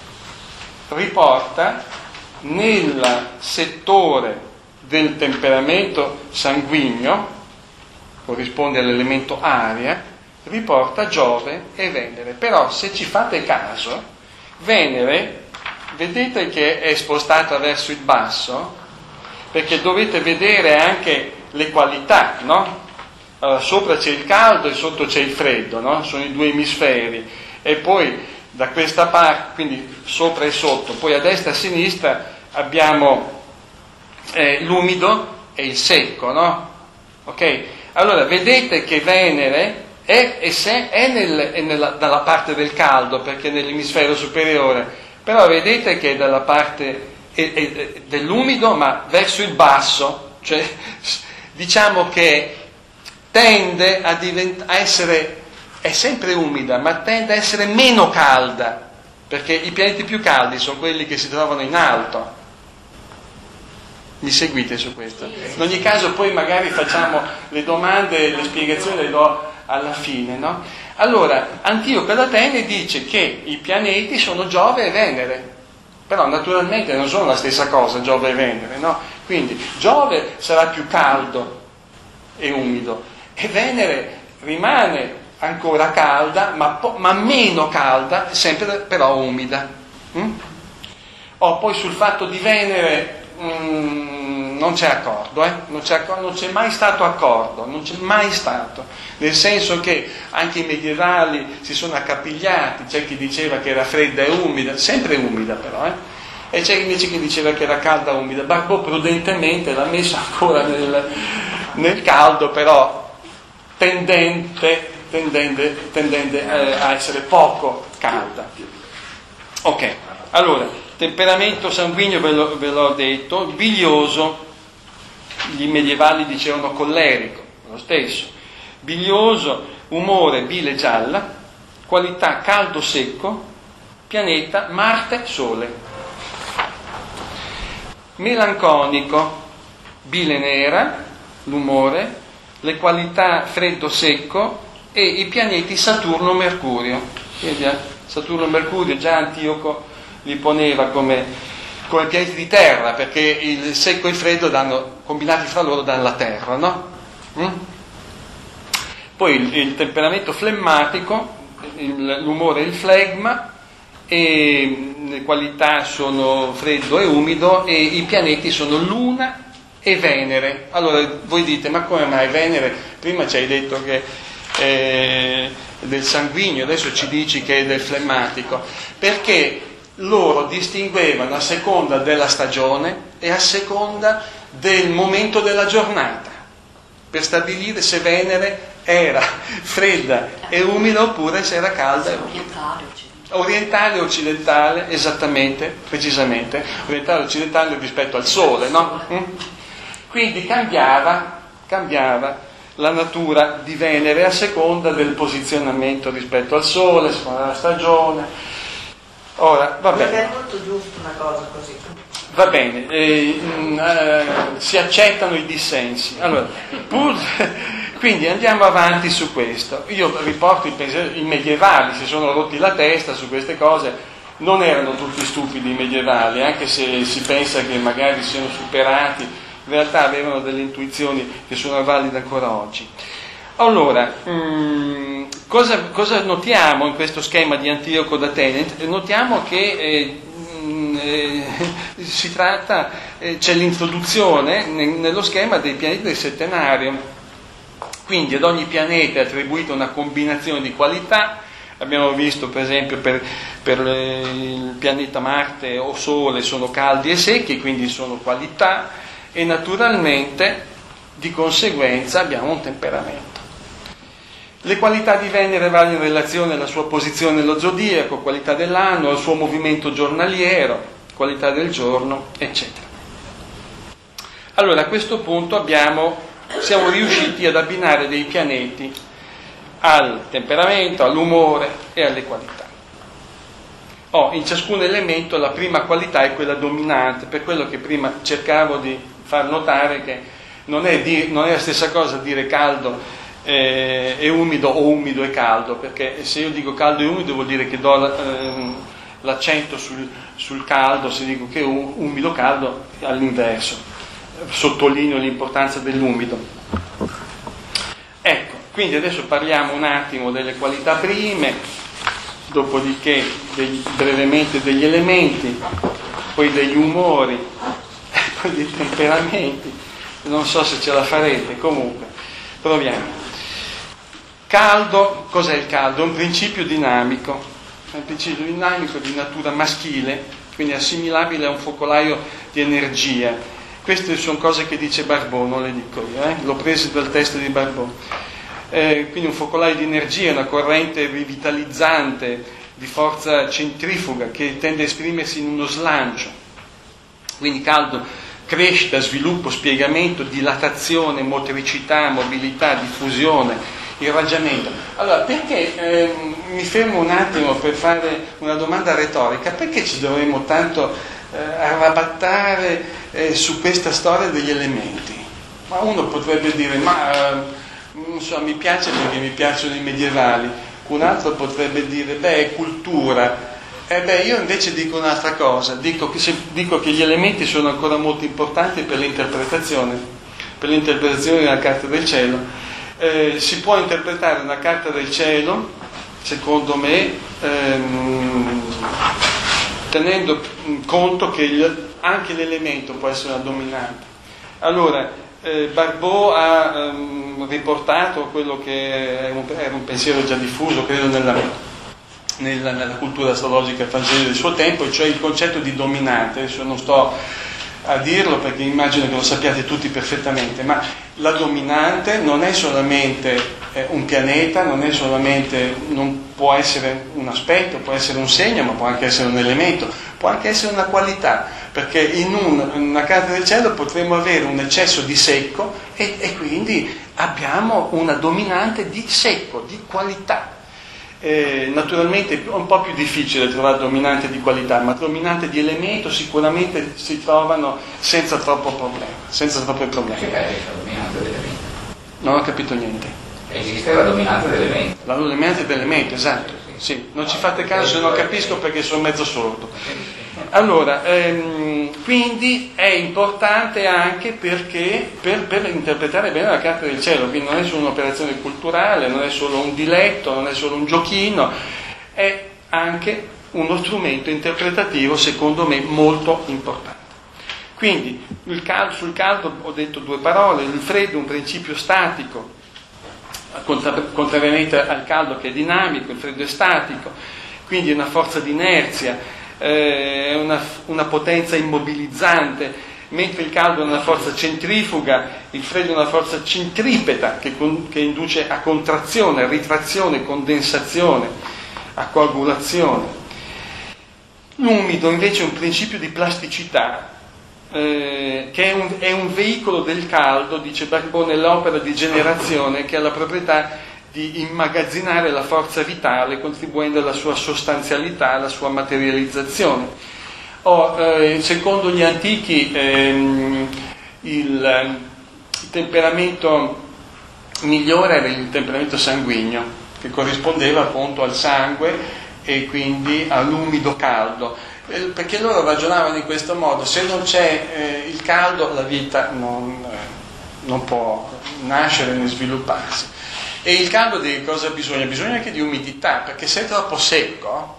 riporta nel settore del temperamento sanguigno, corrisponde all'elemento aria, riporta Giove e Venere. Però se ci fate caso, Venere, vedete che è spostata verso il basso, perché dovete vedere anche le qualità, no? Allora, sopra c'è il caldo e sotto c'è il freddo, no? Sono i due emisferi. E poi da questa parte, quindi sopra e sotto, poi a destra e a sinistra abbiamo Eh, l'umido e il secco, no? Ok? Allora vedete che Venere è, è, se, è, nel, è nella, dalla parte del caldo, perché è nell'emisfero superiore, però vedete che è dalla parte è, è, dell'umido, ma verso il basso, cioè diciamo che tende a, divent- a essere è sempre umida, ma tende a essere meno calda, perché i pianeti più caldi sono quelli che si trovano in alto. Mi seguite su questo? In ogni caso poi magari facciamo le domande, le spiegazioni le do alla fine, no? Allora, Antioco d'Atene dice che i pianeti sono Giove e Venere, però naturalmente non sono la stessa cosa Giove e Venere, no? Quindi Giove sarà più caldo e umido e Venere rimane ancora calda, ma, po- ma meno calda, sempre però umida. Mm? Oh, poi sul fatto di Venere mm, non c'è accordo, eh? non, c'è accordo, non c'è mai stato accordo, non c'è mai stato, nel senso che anche i medievali si sono accapigliati, c'è chi diceva che era fredda e umida, sempre umida però, eh? e c'è invece chi diceva che era calda e umida. Barbot prudentemente l'ha messa ancora nel, nel caldo, però tendente, tendente, tendente eh, a essere poco calda. Ok, allora, temperamento sanguigno ve, lo, ve l'ho detto, bilioso, gli medievali dicevano collerico, lo stesso, bilioso, umore bile gialla, qualità caldo secco, pianeta Marte Sole. Melanconico, bile nera, l'umore, le qualità freddo secco e i pianeti Saturno Mercurio. Quindi Saturno Mercurio già Antioco li poneva come, come pianeti di terra, perché il secco e il freddo danno, combinati fra loro danno la terra, no? Mm? Poi il, il temperamento flemmatico, il, l'umore e il flegma, e le qualità sono freddo e umido, e i pianeti sono Luna e Venere. Allora voi dite, ma come mai Venere? Prima ci hai detto che è del sanguigno, adesso ci dici che è del flemmatico, perché loro distinguevano a seconda della stagione e a seconda del momento della giornata, per stabilire se Venere era fredda e umida oppure se era calda e umida. Orientale e occidentale, esattamente, precisamente, orientale e occidentale rispetto al Sole, no? Mm? Quindi cambiava, cambiava la natura di Venere a seconda del posizionamento rispetto al Sole, a seconda della stagione. Ora, va bene. È molto giusto una cosa così. Va bene, eh, eh, si accettano i dissensi. Allora, pur, quindi andiamo avanti su questo. Io riporto i, pensieri, i medievali si sono rotti la testa su queste cose, non erano tutti stupidi i medievali, anche se si pensa che magari siano superati, in realtà avevano delle intuizioni che sono valide ancora oggi. Allora, mh, cosa, cosa notiamo in questo schema di Antioco d'Atene? Notiamo che eh, Eh, si tratta, eh, c'è l'introduzione nel, nello schema dei pianeti del settenario, quindi ad ogni pianeta è attribuita una combinazione di qualità. Abbiamo visto per esempio per, per le, il pianeta Marte o Sole sono caldi e secchi, quindi sono qualità, e naturalmente di conseguenza abbiamo un temperamento. Le qualità di Venere vanno in relazione alla sua posizione nello zodiaco, qualità dell'anno, al suo movimento giornaliero, qualità del giorno, eccetera. Allora, a questo punto abbiamo, siamo riusciti ad abbinare dei pianeti al temperamento, all'umore e alle qualità. Oh, in ciascun elemento la prima qualità è quella dominante, per quello che prima cercavo di far notare che non è, di, non è la stessa cosa dire caldo Eh, è umido o umido e caldo, perché se io dico caldo e umido vuol dire che do ehm, l'accento sul, sul caldo, se dico che è umido caldo all'inverso, sottolineo l'importanza dell'umido. Ecco, quindi adesso parliamo un attimo delle qualità prime, dopodiché degli, brevemente degli elementi, poi degli umori e poi dei temperamenti. Non so se ce la farete, comunque proviamo. Caldo, cos'è il caldo? È un principio dinamico, è un principio dinamico di natura maschile, quindi assimilabile a un focolaio di energia. Queste sono cose che dice Barbot, non le dico io, eh? L'ho preso dal testo di Barbot. Eh, quindi un focolaio di energia, una corrente rivitalizzante, di forza centrifuga, che tende a esprimersi in uno slancio. Quindi caldo, crescita, sviluppo, spiegamento, dilatazione, motricità, mobilità, diffusione, il raggiamento. Allora, perché, eh, mi fermo un attimo per fare una domanda retorica, perché ci dovremmo tanto eh, arrabattare eh, su questa storia degli elementi? Ma uno potrebbe dire, ma eh, non so, mi piace perché mi piacciono i medievali, un altro potrebbe dire, beh, è cultura. E beh, io invece dico un'altra cosa, dico che, se, dico che gli elementi sono ancora molto importanti per l'interpretazione, per l'interpretazione della carta del cielo. Eh, si può interpretare una carta del cielo, secondo me, ehm, tenendo conto che il, anche l'elemento può essere una dominante. Allora, eh, Barbault ha ehm, riportato quello che era un, era un pensiero già diffuso, credo, nella, nella, nella cultura astrologica francese del suo tempo, cioè il concetto di dominante. Adesso non sto a dirlo perché immagino che lo sappiate tutti perfettamente, ma la dominante non è solamente eh, un pianeta, non è solamente, non può essere un aspetto, può essere un segno, ma può anche essere un elemento, può anche essere una qualità, perché in, un, in una carta del cielo potremmo avere un eccesso di secco e, e quindi abbiamo una dominante di secco, di qualità. Eh, naturalmente è un po' più difficile trovare dominante di qualità, ma dominante di elemento sicuramente si trovano senza troppo problema, senza troppo problemi. Che è la dominante dell'elemento? Non ho capito niente. Esiste la dominante dell'elemento? La dominante dell'elemento, esatto. Sì, non ci fate caso se non capisco perché sono mezzo sordo. Allora, ehm, quindi è importante anche perché per, per interpretare bene la carta del cielo, quindi non è solo un'operazione culturale, non è solo un diletto, non è solo un giochino, è anche uno strumento interpretativo, secondo me, molto importante. Quindi il caldo, sul caldo ho detto due parole, il freddo è un principio statico, contrariamente al caldo che è dinamico, il freddo è statico, quindi è una forza di inerzia, è una, una potenza immobilizzante, mentre il caldo è una forza centrifuga, il freddo è una forza centripeta che, con, che induce a contrazione, a ritrazione, condensazione, a coagulazione. L'umido invece è un principio di plasticità, eh, che è un, è un veicolo del caldo, dice Barbault nell'opera di generazione, che ha la proprietà di immagazzinare la forza vitale, contribuendo alla sua sostanzialità, alla sua materializzazione. Oh, eh, secondo gli antichi ehm, il, il temperamento migliore era il temperamento sanguigno, che corrispondeva appunto al sangue e quindi all'umido caldo, eh, perché loro ragionavano in questo modo: se non c'è eh, il caldo la vita non, eh, non può nascere né svilupparsi. E il caldo di cosa bisogna? Bisogna anche di umidità, perché se è troppo secco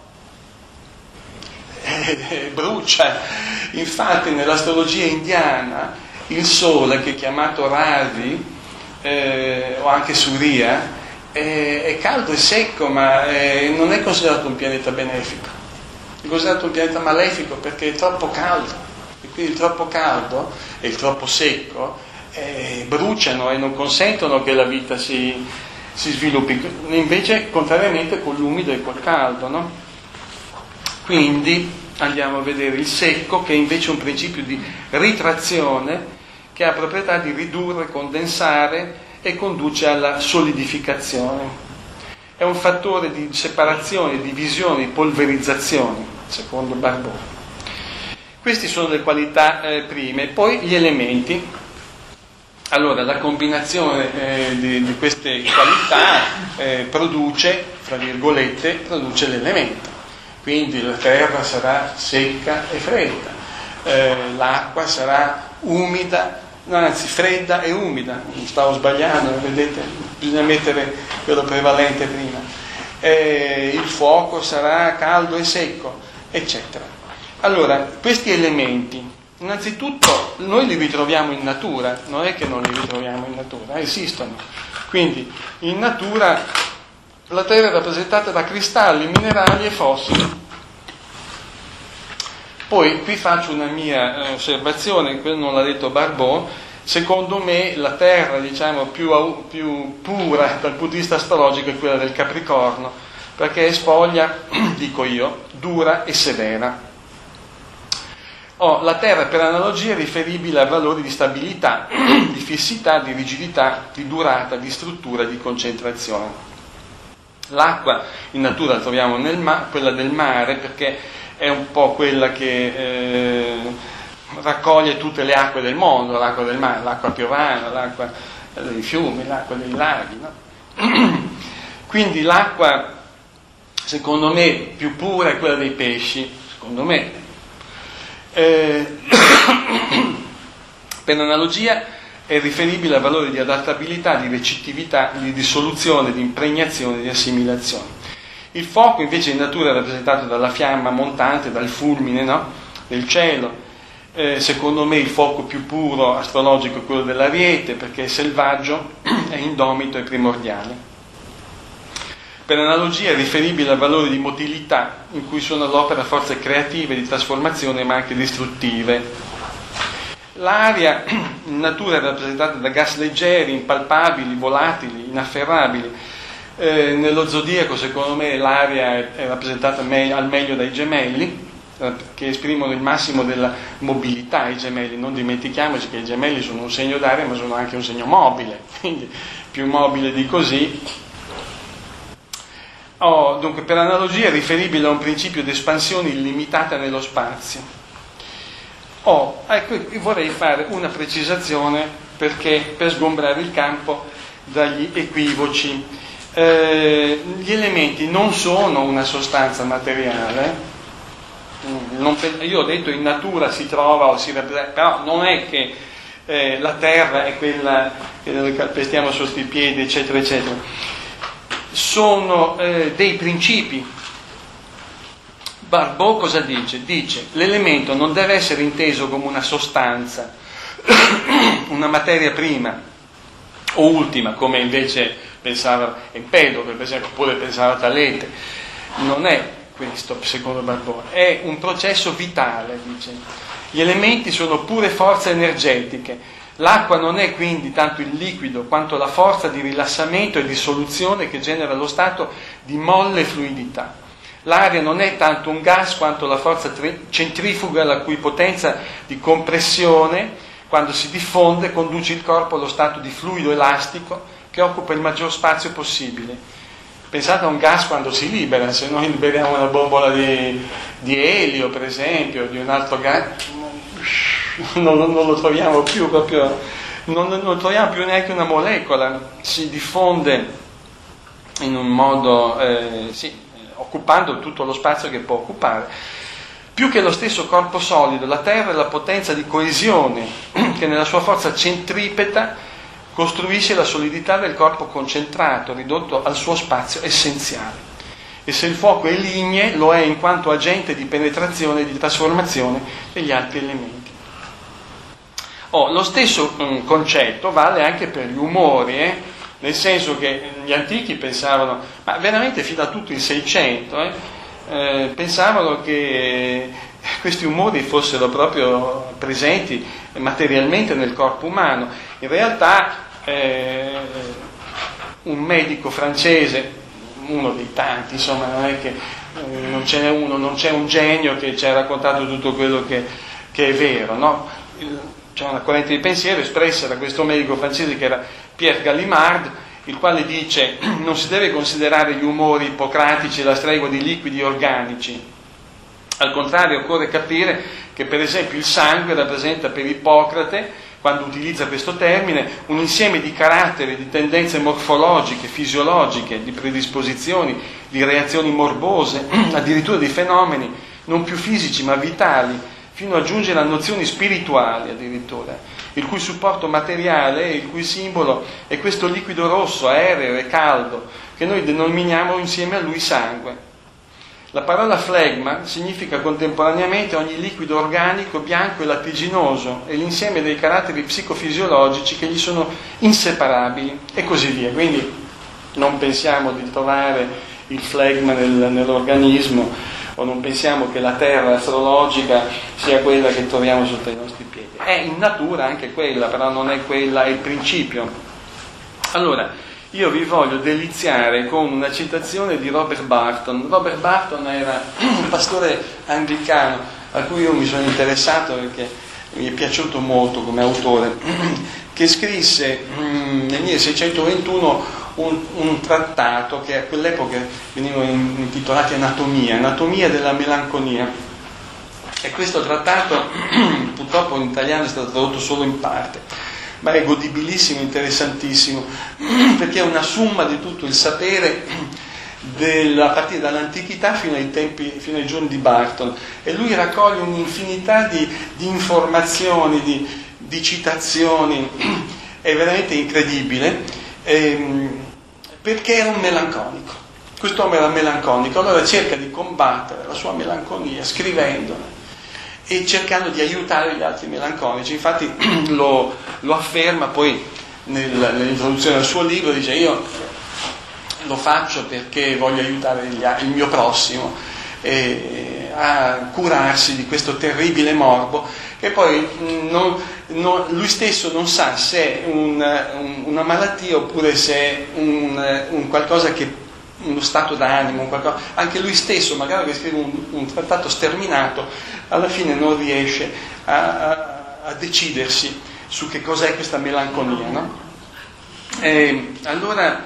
eh, brucia. Infatti nell'astrologia indiana il sole, che è chiamato Ravi eh, o anche Surya, eh, è caldo e secco, ma eh, non è considerato un pianeta benefico, è considerato un pianeta malefico perché è troppo caldo, e quindi il troppo caldo e il troppo secco eh, bruciano e non consentono che la vita si si sviluppi, invece contrariamente con l'umido e col caldo, no? Quindi andiamo a vedere il secco, che è invece un principio di ritrazione, che ha proprietà di ridurre, condensare e conduce alla solidificazione. È un fattore di separazione, divisione, polverizzazione, secondo Barbault. Queste sono le qualità eh, prime. Poi gli elementi. Allora, la combinazione eh, di, di queste qualità eh, produce, fra virgolette, produce l'elemento. Quindi la terra sarà secca e fredda, eh, l'acqua sarà umida, no, anzi fredda e umida. Non stavo sbagliando, vedete? Bisogna mettere quello prevalente prima. Eh, il fuoco sarà caldo e secco, eccetera. Allora, questi elementi, innanzitutto noi li ritroviamo in natura, non è che non li ritroviamo in natura, esistono. Quindi in natura la Terra è rappresentata da cristalli, minerali e fossili. Poi qui faccio una mia eh, osservazione, quello non l'ha detto Barbault. Secondo me la Terra, diciamo, più, più pura dal punto di vista astrologico è quella del Capricorno, perché è spoglia, dico io, dura e severa. Oh, la Terra per analogia è riferibile a valori di stabilità, di fissità, di rigidità, di durata, di struttura, di concentrazione. L'acqua in natura la troviamo nel ma- quella del mare, perché è un po' quella che eh, raccoglie tutte le acque del mondo, l'acqua del mare, l'acqua piovana, l'acqua dei fiumi, l'acqua dei laghi, no? Quindi l'acqua, secondo me, più pura è quella dei pesci, secondo me. Eh, per analogia è riferibile a valori di adattabilità, di recettività, di dissoluzione, di impregnazione, di assimilazione. Il fuoco invece in natura è rappresentato dalla fiamma montante, dal fulmine, no? Del cielo. Eh, secondo me il fuoco più puro astrologico è quello dell'Ariete, perché è selvaggio, è indomito e primordiale. Per analogia è riferibile a valori di motilità, in cui sono all'opera forze creative, di trasformazione ma anche distruttive. L'aria in natura è rappresentata da gas leggeri, impalpabili, volatili, inafferrabili. Eh, nello zodiaco, secondo me, l'aria è, è rappresentata me- al meglio dai gemelli, eh, che esprimono il massimo della mobilità, i gemelli. Non dimentichiamoci che i gemelli sono un segno d'aria, ma sono anche un segno mobile, quindi più mobile di così. Oh, dunque, per analogia è riferibile a un principio di espansione illimitata nello spazio. Oh, ecco, vorrei fare una precisazione perché, per sgombrare il campo dagli equivoci. Eh, gli elementi non sono una sostanza materiale. Non, io ho detto in natura si trova o si rappresenta, però non è che eh, la terra è quella che noi calpestiamo sotto i piedi, eccetera, eccetera. Sono eh, dei principi. Barbeau cosa dice? Dice l'elemento non deve essere inteso come una sostanza, una materia prima o ultima, come invece pensava Empedocle, per esempio, oppure pensava Talete. Non è questo, secondo Barbeau, è un processo vitale, dice. Gli elementi sono pure forze energetiche. L'acqua non è quindi tanto il liquido quanto la forza di rilassamento e di soluzione che genera lo stato di molle fluidità. L'aria non è tanto un gas quanto la forza centrifuga la cui potenza di compressione, quando si diffonde, conduce il corpo allo stato di fluido elastico che occupa il maggior spazio possibile. Pensate a un gas quando si libera, se noi liberiamo una bombola di, di elio, per esempio, di un altro gas, non, non lo troviamo più proprio, non, non troviamo più neanche una molecola, si diffonde in un modo, eh, sì, occupando tutto lo spazio che può occupare. Più che lo stesso corpo solido, la Terra è la potenza di coesione che nella sua forza centripeta costruisce la solidità del corpo concentrato, ridotto al suo spazio essenziale. E se il fuoco è lignee, lo è in quanto agente di penetrazione e di trasformazione degli altri elementi. Oh, lo stesso um, concetto vale anche per gli umori, eh? Nel senso che gli antichi pensavano, ma veramente fino a tutto il Seicento, eh, eh, pensavano che questi umori fossero proprio presenti materialmente nel corpo umano. In realtà eh, un medico francese, uno dei tanti, insomma, non è che eh, non ce n'è uno, non c'è un genio che ci ha raccontato tutto quello che, che è vero, no? C'è una corrente di pensiero espressa da questo medico francese che era Pierre Gallimard, il quale dice non si deve considerare gli umori ippocratici la stregua di liquidi organici. Al contrario, occorre capire che per esempio il sangue rappresenta per Ippocrate, quando utilizza questo termine, un insieme di caratteri, di tendenze morfologiche, fisiologiche, di predisposizioni, di reazioni morbose, addirittura di fenomeni non più fisici ma vitali, fino a giungere a nozioni spirituali addirittura, il cui supporto materiale, il cui simbolo è questo liquido rosso, aereo e caldo, che noi denominiamo insieme a lui sangue. La parola flegma significa contemporaneamente ogni liquido organico bianco e lattiginoso e l'insieme dei caratteri psicofisiologici che gli sono inseparabili e così via. Quindi non pensiamo di trovare il flegma nel, nell'organismo o non pensiamo che la terra astrologica sia quella che troviamo sotto i nostri piedi. È in natura anche quella, però non è quella il principio. Allora, io vi voglio deliziare con una citazione di Robert Barton. Robert Barton era un pastore anglicano a cui io mi sono interessato perché mi è piaciuto molto come autore, che scrisse mh, nel milleseicentoventuno un, un trattato che a quell'epoca venivano intitolati Anatomia, Anatomia della melanconia. E questo trattato purtroppo in italiano è stato tradotto solo in parte, ma è godibilissimo, interessantissimo, perché è una somma di tutto il sapere della, a partire dall'antichità fino ai tempi, fino ai giorni di Barton, e lui raccoglie un'infinità di, di informazioni, di, di citazioni, è veramente incredibile, ehm, perché era un melanconico. Quest'uomo era melanconico, allora cerca di combattere la sua melanconia scrivendone e cercando di aiutare gli altri melanconici. Infatti lo, lo afferma poi nel, nell'introduzione al suo libro, dice: io lo faccio perché voglio aiutare gli, il mio prossimo eh, a curarsi di questo terribile morbo, che poi non, non, lui stesso non sa se è un, un, una malattia oppure se è un, un qualcosa che, uno stato d'animo, un qualcosa. Anche lui stesso, magari che scrive un, un trattato sterminato, alla fine non riesce a, a, a decidersi su che cos'è questa melanconia, no? E allora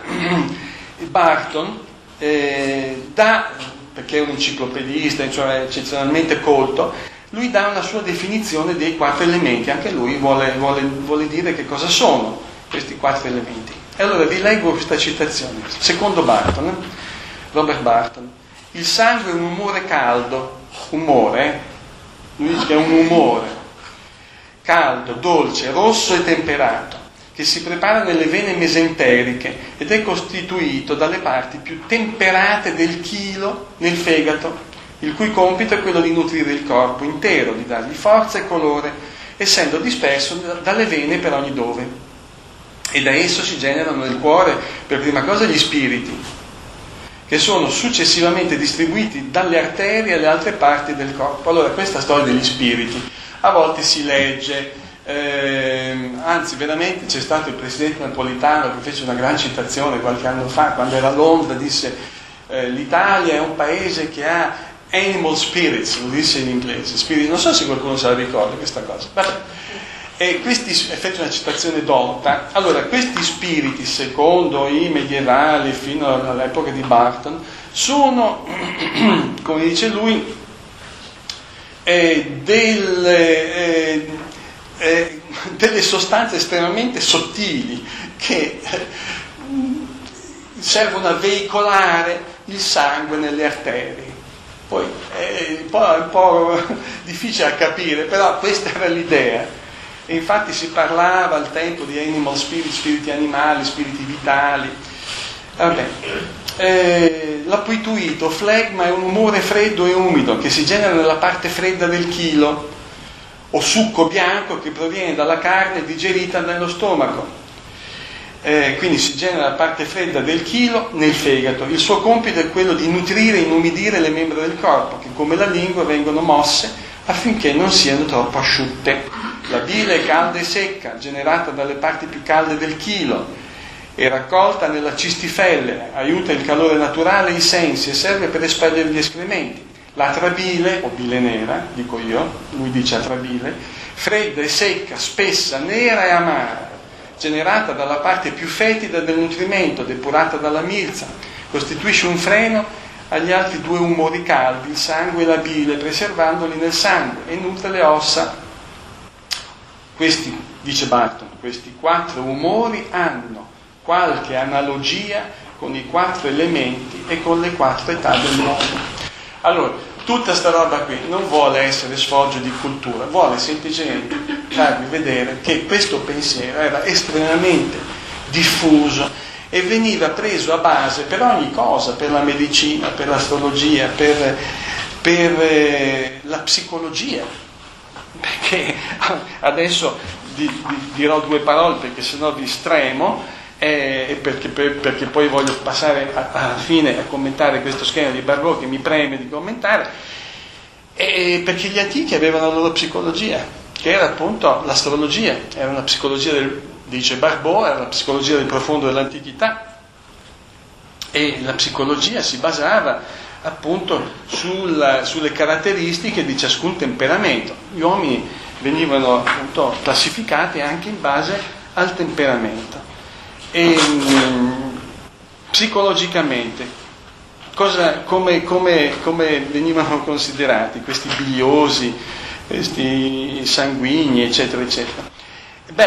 Barton eh, dà, perché è un enciclopedista, cioè eccezionalmente colto, lui dà una sua definizione dei quattro elementi. Anche lui vuole, vuole, vuole dire che cosa sono questi quattro elementi. E allora vi leggo questa citazione. Secondo Barton, Robert Barton: il sangue è un umore caldo, umore, eh? Lui dice che è un umore caldo, dolce, rosso e temperato, che si prepara nelle vene mesenteriche ed è costituito dalle parti più temperate del chilo nel fegato, il cui compito è quello di nutrire il corpo intero, di dargli forza e colore, essendo disperso dalle vene per ogni dove. E da esso si generano nel cuore per prima cosa gli spiriti, che sono successivamente distribuiti dalle arterie alle altre parti del corpo. Allora, questa storia degli spiriti a volte si legge, eh, anzi veramente c'è stato il presidente Napolitano che fece una gran citazione qualche anno fa, quando era a Londra, disse eh, l'Italia è un paese che ha animal spirits, lo disse in inglese, spiriti, non so se qualcuno se la ricorda questa cosa. Vabbè. E questi, fece una citazione dotta. Allora, questi spiriti, secondo i medievali fino all'epoca di Barton, sono, come dice lui, eh, delle, eh, eh, delle sostanze estremamente sottili che eh, servono a veicolare il sangue nelle arterie. Poi è un po', un po' difficile a capire, però questa era l'idea. E infatti si parlava al tempo di animal spirit, spiriti animali, spiriti vitali. Vabbè. Eh, l'appuituito, flegma, è un umore freddo e umido che si genera nella parte fredda del chilo, o succo bianco che proviene dalla carne digerita nello stomaco. Eh, quindi si genera la parte fredda del chilo nel fegato. Il suo compito è quello di nutrire e inumidire le membra del corpo, che come la lingua vengono mosse affinché non siano troppo asciutte. La bile è calda e secca, generata dalle parti più calde del chilo, è raccolta nella cistifelle, aiuta il calore naturale e i sensi e serve per espellere gli escrementi. L'altra bile, o bile nera, dico io, lui dice altra bile, fredda e secca, spessa, nera e amara, generata dalla parte più fetida del nutrimento, depurata dalla milza, costituisce un freno agli altri due umori caldi, il sangue e la bile, preservandoli nel sangue, e nutre le ossa. Questi, dice Barton, questi quattro umori hanno qualche analogia con i quattro elementi e con le quattro età del mondo. Allora, tutta sta roba qui non vuole essere sfoggio di cultura, vuole semplicemente farvi vedere che questo pensiero era estremamente diffuso e veniva preso a base per ogni cosa, per la medicina, per l'astrologia, per, per eh, la psicologia. Perché adesso di, di, dirò due parole perché sennò vi stremo, e perché, per, perché poi voglio passare a, alla fine a commentare questo schema di Barbeau che mi preme di commentare, e perché gli antichi avevano la loro psicologia, che era appunto l'astrologia, era una psicologia del, dice Barbeau, era la psicologia del profondo dell'antichità, e la psicologia si basava appunto sul, sulle caratteristiche di ciascun temperamento. Gli uomini venivano appunto classificati anche in base al temperamento. E mh, psicologicamente cosa, come, come, come venivano considerati questi biliosi, questi sanguigni, eccetera, eccetera? Beh,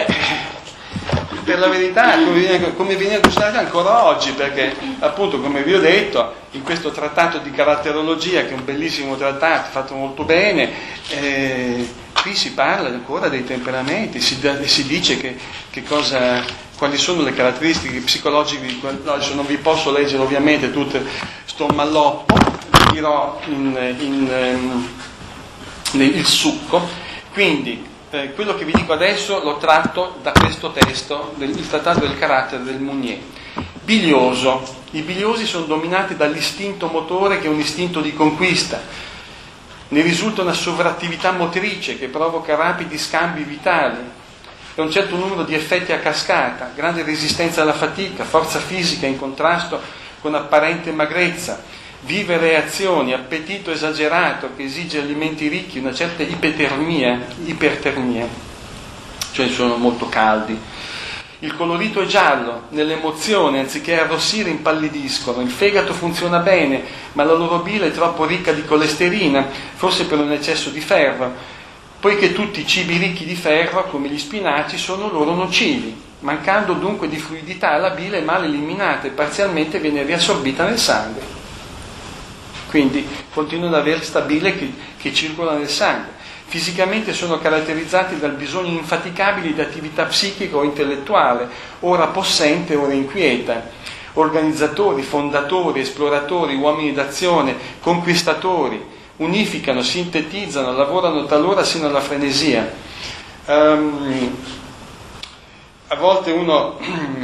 per la verità, come viene, come viene considerato ancora oggi, perché appunto, come vi ho detto, in questo trattato di caratterologia, che è un bellissimo trattato, fatto molto bene, eh, qui si parla ancora dei temperamenti, si, si dice che, che cosa, quali sono le caratteristiche psicologiche di quello. Adesso non vi posso leggere ovviamente tutto sto malloppo, vi dirò in, in, in, il succo. Quindi Eh, quello che vi dico adesso l'ho tratto da questo testo, del, il trattato del carattere del Mounier. Bilioso. I biliosi sono dominati dall'istinto motore, che è un istinto di conquista. Ne risulta una sovrattività motrice che provoca rapidi scambi vitali e un certo numero di effetti a cascata, grande resistenza alla fatica, forza fisica in contrasto con apparente magrezza, vive reazioni, appetito esagerato che esige alimenti ricchi, una certa ipertermia, ipertermia, cioè sono molto caldi. Il colorito è giallo, nelle emozioni anziché arrossire impallidiscono, il fegato funziona bene, ma la loro bile è troppo ricca di colesterina, forse per un eccesso di ferro, poiché tutti i cibi ricchi di ferro, come gli spinaci, sono loro nocivi. Mancando dunque di fluidità, la bile è mal eliminata e parzialmente viene riassorbita nel sangue. Quindi continuano ad avere stabile che, che circola nel sangue. Fisicamente sono caratterizzati dal bisogno infaticabile di attività psichica o intellettuale, ora possente, ora inquieta. Organizzatori, fondatori, esploratori, uomini d'azione, conquistatori, unificano, sintetizzano, lavorano talora sino alla frenesia. Um, a volte uno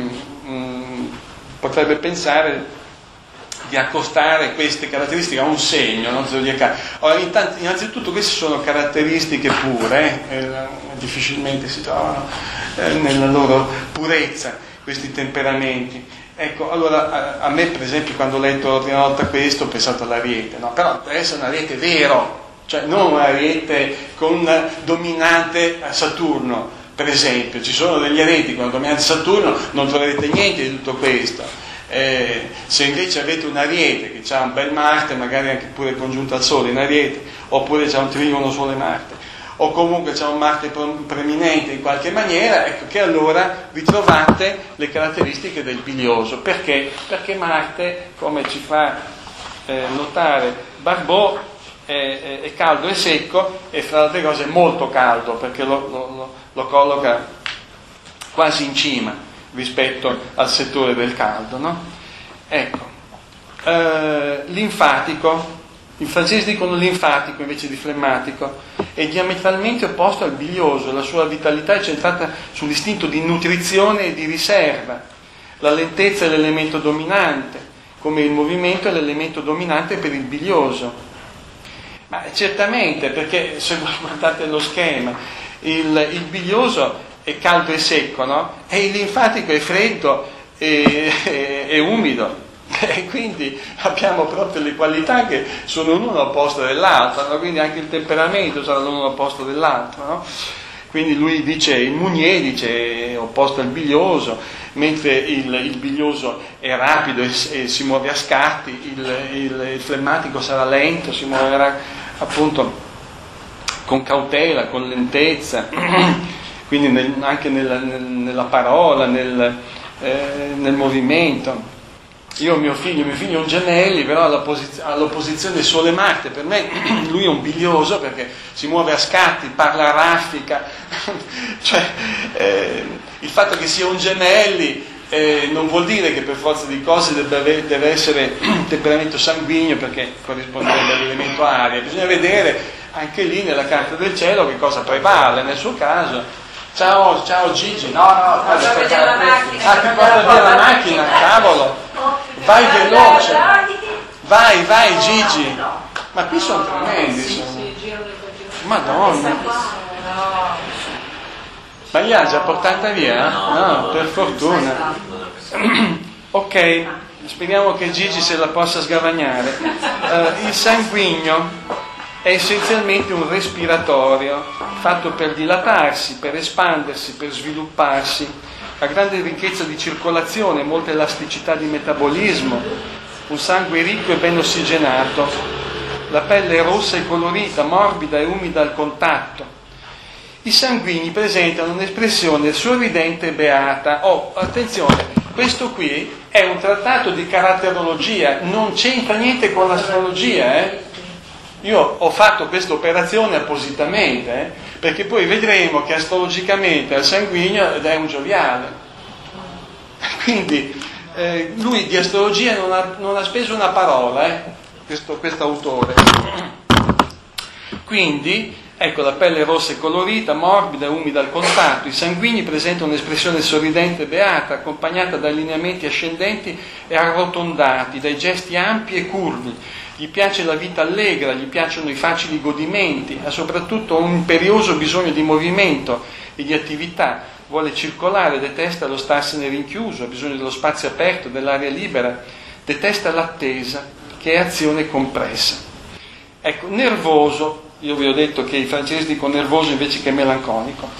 um, potrebbe pensare di accostare queste caratteristiche a un segno, no? Zodiacale. Ora, intanto, innanzitutto queste sono caratteristiche pure, eh, difficilmente si trovano eh, nella loro purezza questi temperamenti. Ecco, allora a, a me per esempio quando ho letto la prima volta questo ho pensato all'Ariete, no? Però deve essere un Ariete vero, cioè non un Ariete con un dominante a Saturno, per esempio. Ci sono degli Arieti con un dominante Saturno, non troverete niente di tutto questo. Eh, se invece avete un Ariete che ha un bel Marte, magari anche pure congiunto al Sole in Ariete, oppure c'è un trigono Sole-Marte, o comunque c'è un Marte preeminente in qualche maniera, ecco che allora ritrovate le caratteristiche del bilioso. Perché? Perché Marte, come ci fa eh, notare Barbot, è, è, è caldo e secco, e fra le altre cose è molto caldo, perché lo, lo, lo colloca quasi in cima rispetto al settore del caldo, no? Ecco, eh, linfatico, i francesi dicono linfatico invece di flemmatico, è diametralmente opposto al bilioso, la sua vitalità è centrata sull'istinto di nutrizione e di riserva, la lentezza è l'elemento dominante, come il movimento è l'elemento dominante per il bilioso. Ma certamente, perché se guardate lo schema, il, il bilioso è caldo e secco, no? E il linfatico è freddo e, e, e umido, e quindi abbiamo proprio le qualità che sono l'uno opposto dell'altro, no? Quindi anche il temperamento sarà l'uno opposto dell'altro, no? Quindi lui dice, il Mounier dice è opposto al bilioso, mentre il, il bilioso è rapido e, e si muove a scatti, il, il, il flemmatico sarà lento, si muoverà appunto con cautela, con lentezza. Quindi nel, anche nella, nel, nella parola, nel, eh, nel movimento. Io ho mio figlio, mio figlio è un Gemelli, però all'opposizione Sole-Marte, per me lui è un bilioso perché si muove a scatti, parla a raffica, cioè eh, il fatto che sia un Gemelli eh, non vuol dire che per forza di cose deve, deve essere un temperamento sanguigno, perché corrisponderebbe all'elemento aria. Bisogna vedere anche lì nella carta del cielo che cosa prevale. Nel suo caso, ciao, ciao Gigi, no, no, no, guarda, vedere la macchina, ah, ti porta via la macchina, cavolo, vai veloce, vai, vai Gigi, ma qui sono tremendi, sono. Madonna, ma li ha già portata via? No, per fortuna. Ok, speriamo che Gigi se la possa sgavagnare. Uh, il sanguigno è essenzialmente un respiratorio fatto per dilatarsi, per espandersi, per svilupparsi, ha grande ricchezza di circolazione, molta elasticità di metabolismo, un sangue ricco e ben ossigenato, la pelle è rossa e colorita, morbida e umida al contatto. I sanguigni presentano un'espressione sorridente e beata. Oh, attenzione, questo qui è un trattato di caratterologia, non c'entra niente con l'astrologia, eh? Io ho fatto questa operazione appositamente, eh? Perché poi vedremo che astrologicamente al sanguigno è un gioviale. Quindi eh, lui di astrologia non ha, non ha speso una parola, eh? questo autore. Quindi, ecco, la pelle rossa e colorita, morbida e umida al contatto, i sanguigni presentano un'espressione sorridente e beata, accompagnata da lineamenti ascendenti e arrotondati, dai gesti ampi e curvi. Gli piace la vita allegra, gli piacciono i facili godimenti, ha soprattutto un imperioso bisogno di movimento e di attività, vuole circolare, detesta lo starsene rinchiuso, ha bisogno dello spazio aperto, dell'aria libera, detesta l'attesa, che è azione compressa. Ecco, nervoso, io vi ho detto che i francesi dicono nervoso invece che melanconico,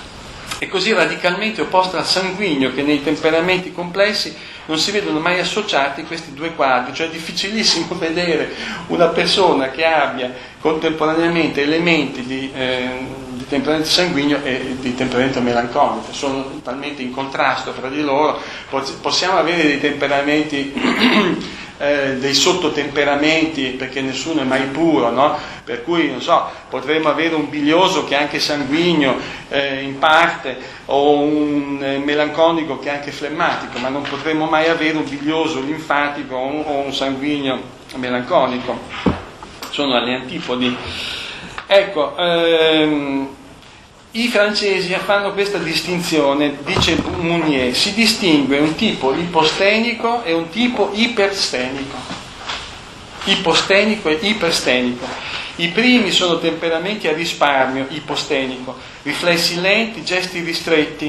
è così radicalmente opposto al sanguigno che nei temperamenti complessi non si vedono mai associati questi due quadri, cioè è difficilissimo vedere una persona che abbia contemporaneamente elementi di, eh, di temperamento sanguigno e di temperamento melanconico, sono talmente in contrasto fra di loro. Possiamo avere dei temperamenti Eh, dei sottotemperamenti, perché nessuno è mai puro, no? Per cui, non so, potremmo avere un bilioso che è anche sanguigno eh, in parte, o un eh, melanconico che è anche flemmatico, ma non potremmo mai avere un bilioso linfatico o un, o un sanguigno melanconico. Sono alle antipodi. Ecco, ehm, i francesi fanno questa distinzione, dice Mounier, si distingue un tipo ipostenico e un tipo iperstenico. Ipostenico e iperstenico. I primi sono temperamenti a risparmio, ipostenico, riflessi lenti, gesti ristretti,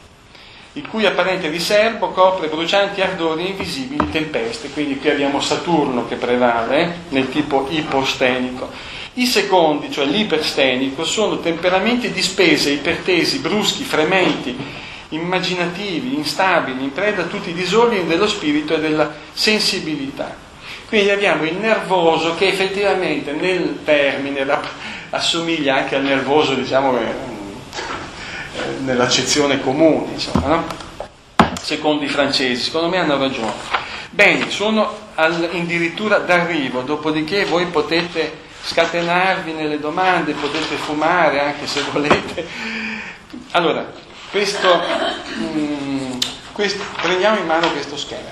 il cui apparente riservo copre brucianti ardori e invisibili tempeste. Quindi qui abbiamo Saturno che prevale eh, nel tipo ipostenico. I secondi, cioè l'iperstenico, sono temperamenti di spese, ipertesi, bruschi, frementi, immaginativi, instabili, in preda a tutti i disordini dello spirito e della sensibilità. Quindi abbiamo il nervoso che effettivamente nel termine assomiglia anche al nervoso, diciamo, nell'accezione comune, insomma, no? Secondo i francesi, secondo me hanno ragione. Bene, sono addirittura d'arrivo, dopodiché voi potete scatenarvi nelle domande, potete fumare anche se volete. Allora, questo, mh, questo prendiamo in mano questo schema.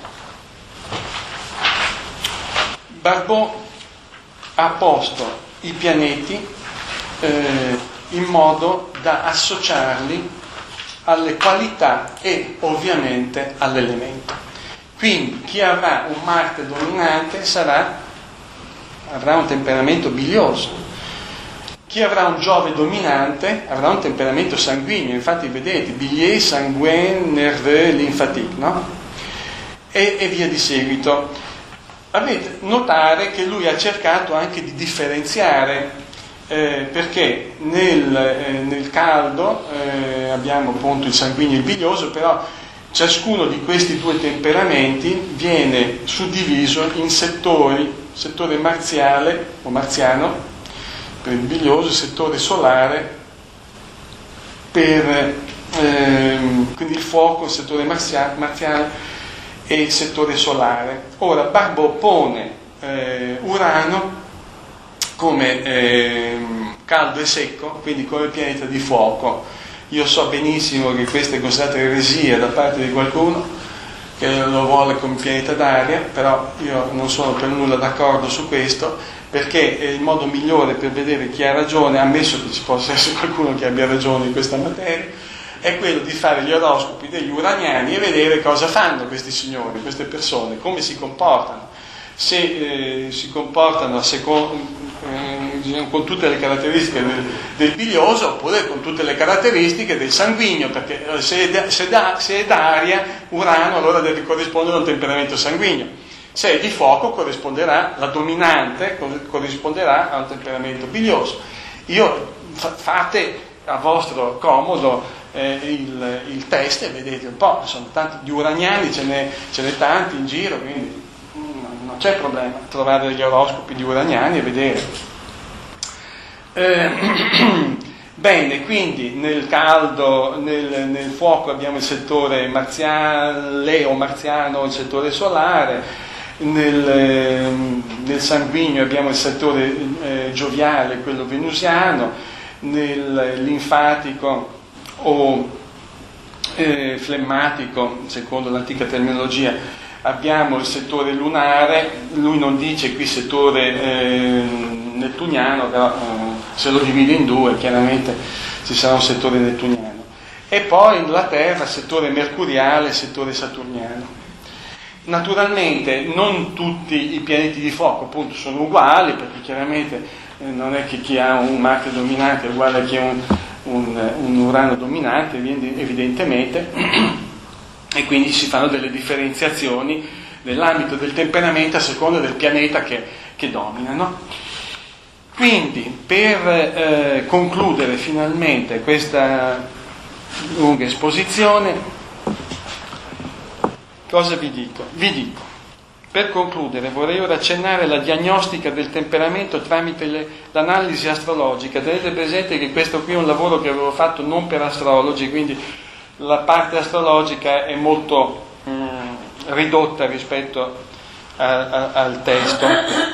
Barbot ha posto i pianeti eh, in modo da associarli alle qualità e ovviamente all'elemento. Quindi chi avrà un Marte dominante sarà avrà un temperamento bilioso. Chi avrà un Giove dominante avrà un temperamento sanguigno, infatti vedete, bilier, sanguin, nerveux, lymphatique, no? E, e via di seguito. Avete notare che lui ha cercato anche di differenziare, eh, perché nel, eh, nel caldo eh, abbiamo appunto il sanguigno e il bilioso, però ciascuno di questi due temperamenti viene suddiviso in settori: settore marziale o marziano per il bilioso, settore solare per ehm, quindi il fuoco, il settore marzia, marziale e il settore solare. Ora Barbot pone eh, Urano come eh, caldo e secco, quindi come pianeta di fuoco. Io so benissimo che questa è considerata eresia da parte di qualcuno che lo vuole come pianeta d'aria, però io non sono per nulla d'accordo su questo, perché è il modo migliore per vedere chi ha ragione, ammesso che ci possa essere qualcuno che abbia ragione in questa materia, è quello di fare gli oroscopi degli uraniani e vedere cosa fanno questi signori, queste persone, come si comportano. Se eh, si comportano secondo, eh, con tutte le caratteristiche del, del bilioso, oppure con tutte le caratteristiche del sanguigno, perché se è, se, da, se è d'aria, Urano, allora deve corrispondere a un temperamento sanguigno. Se è di fuoco, corrisponderà, la dominante corrisponderà a un temperamento bilioso. Io fate a vostro comodo eh, il, il test e vedete un po', sono tanti di uraniani, ce n'è, ce n'è tanti in giro, quindi non c'è problema trovare gli oroscopi di uraniani e vedere. Eh, bene, quindi nel caldo, nel, nel fuoco abbiamo il settore marziale o marziano, il settore solare. Nel, nel sanguigno abbiamo il settore eh, gioviale, quello venusiano. Nel linfatico o eh, flemmatico, secondo l'antica terminologia, abbiamo il settore lunare. Lui non dice qui settore eh, nettuniano, però eh, se lo divide in due chiaramente ci sarà un settore nettuniano. E poi la Terra, settore mercuriale, settore saturniano. Naturalmente non tutti i pianeti di fuoco appunto sono uguali, perché chiaramente eh, non è che chi ha un Marte dominante è uguale a chi ha un, un, un Urano dominante, evidentemente, e quindi si fanno delle differenziazioni nell'ambito del temperamento a seconda del pianeta che, che domina, no? Quindi per eh, concludere finalmente questa lunga esposizione, cosa vi dico? Vi dico, per concludere vorrei ora accennare alla diagnostica del temperamento tramite le, l'analisi astrologica. Tenete presente che questo qui è un lavoro che avevo fatto non per astrologi, quindi la parte astrologica è molto mh, ridotta rispetto a, a, al testo.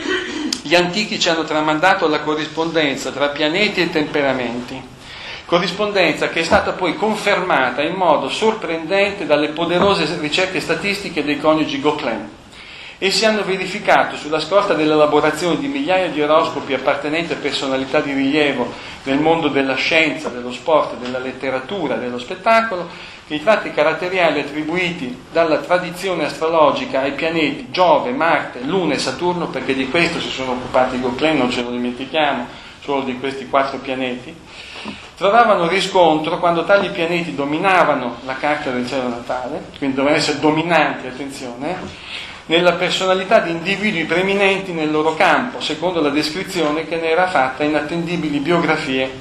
Gli antichi ci hanno tramandato la corrispondenza tra pianeti e temperamenti. Corrispondenza che è stata poi confermata in modo sorprendente dalle poderose ricerche statistiche dei coniugi Gauquelin. Essi hanno verificato, sulla scorta dell'elaborazione di migliaia di oroscopi appartenenti a personalità di rilievo nel mondo della scienza, dello sport, della letteratura, dello spettacolo, che i tratti caratteriali attribuiti dalla tradizione astrologica ai pianeti Giove, Marte, Luna e Saturno, perché di questo si sono occupati Gauquelin, non ce lo dimentichiamo, solo di questi quattro pianeti, trovavano riscontro quando tali pianeti dominavano la carta del cielo natale, quindi dovevano essere dominanti, attenzione, nella personalità di individui preeminenti nel loro campo, secondo la descrizione che ne era fatta in attendibili biografie.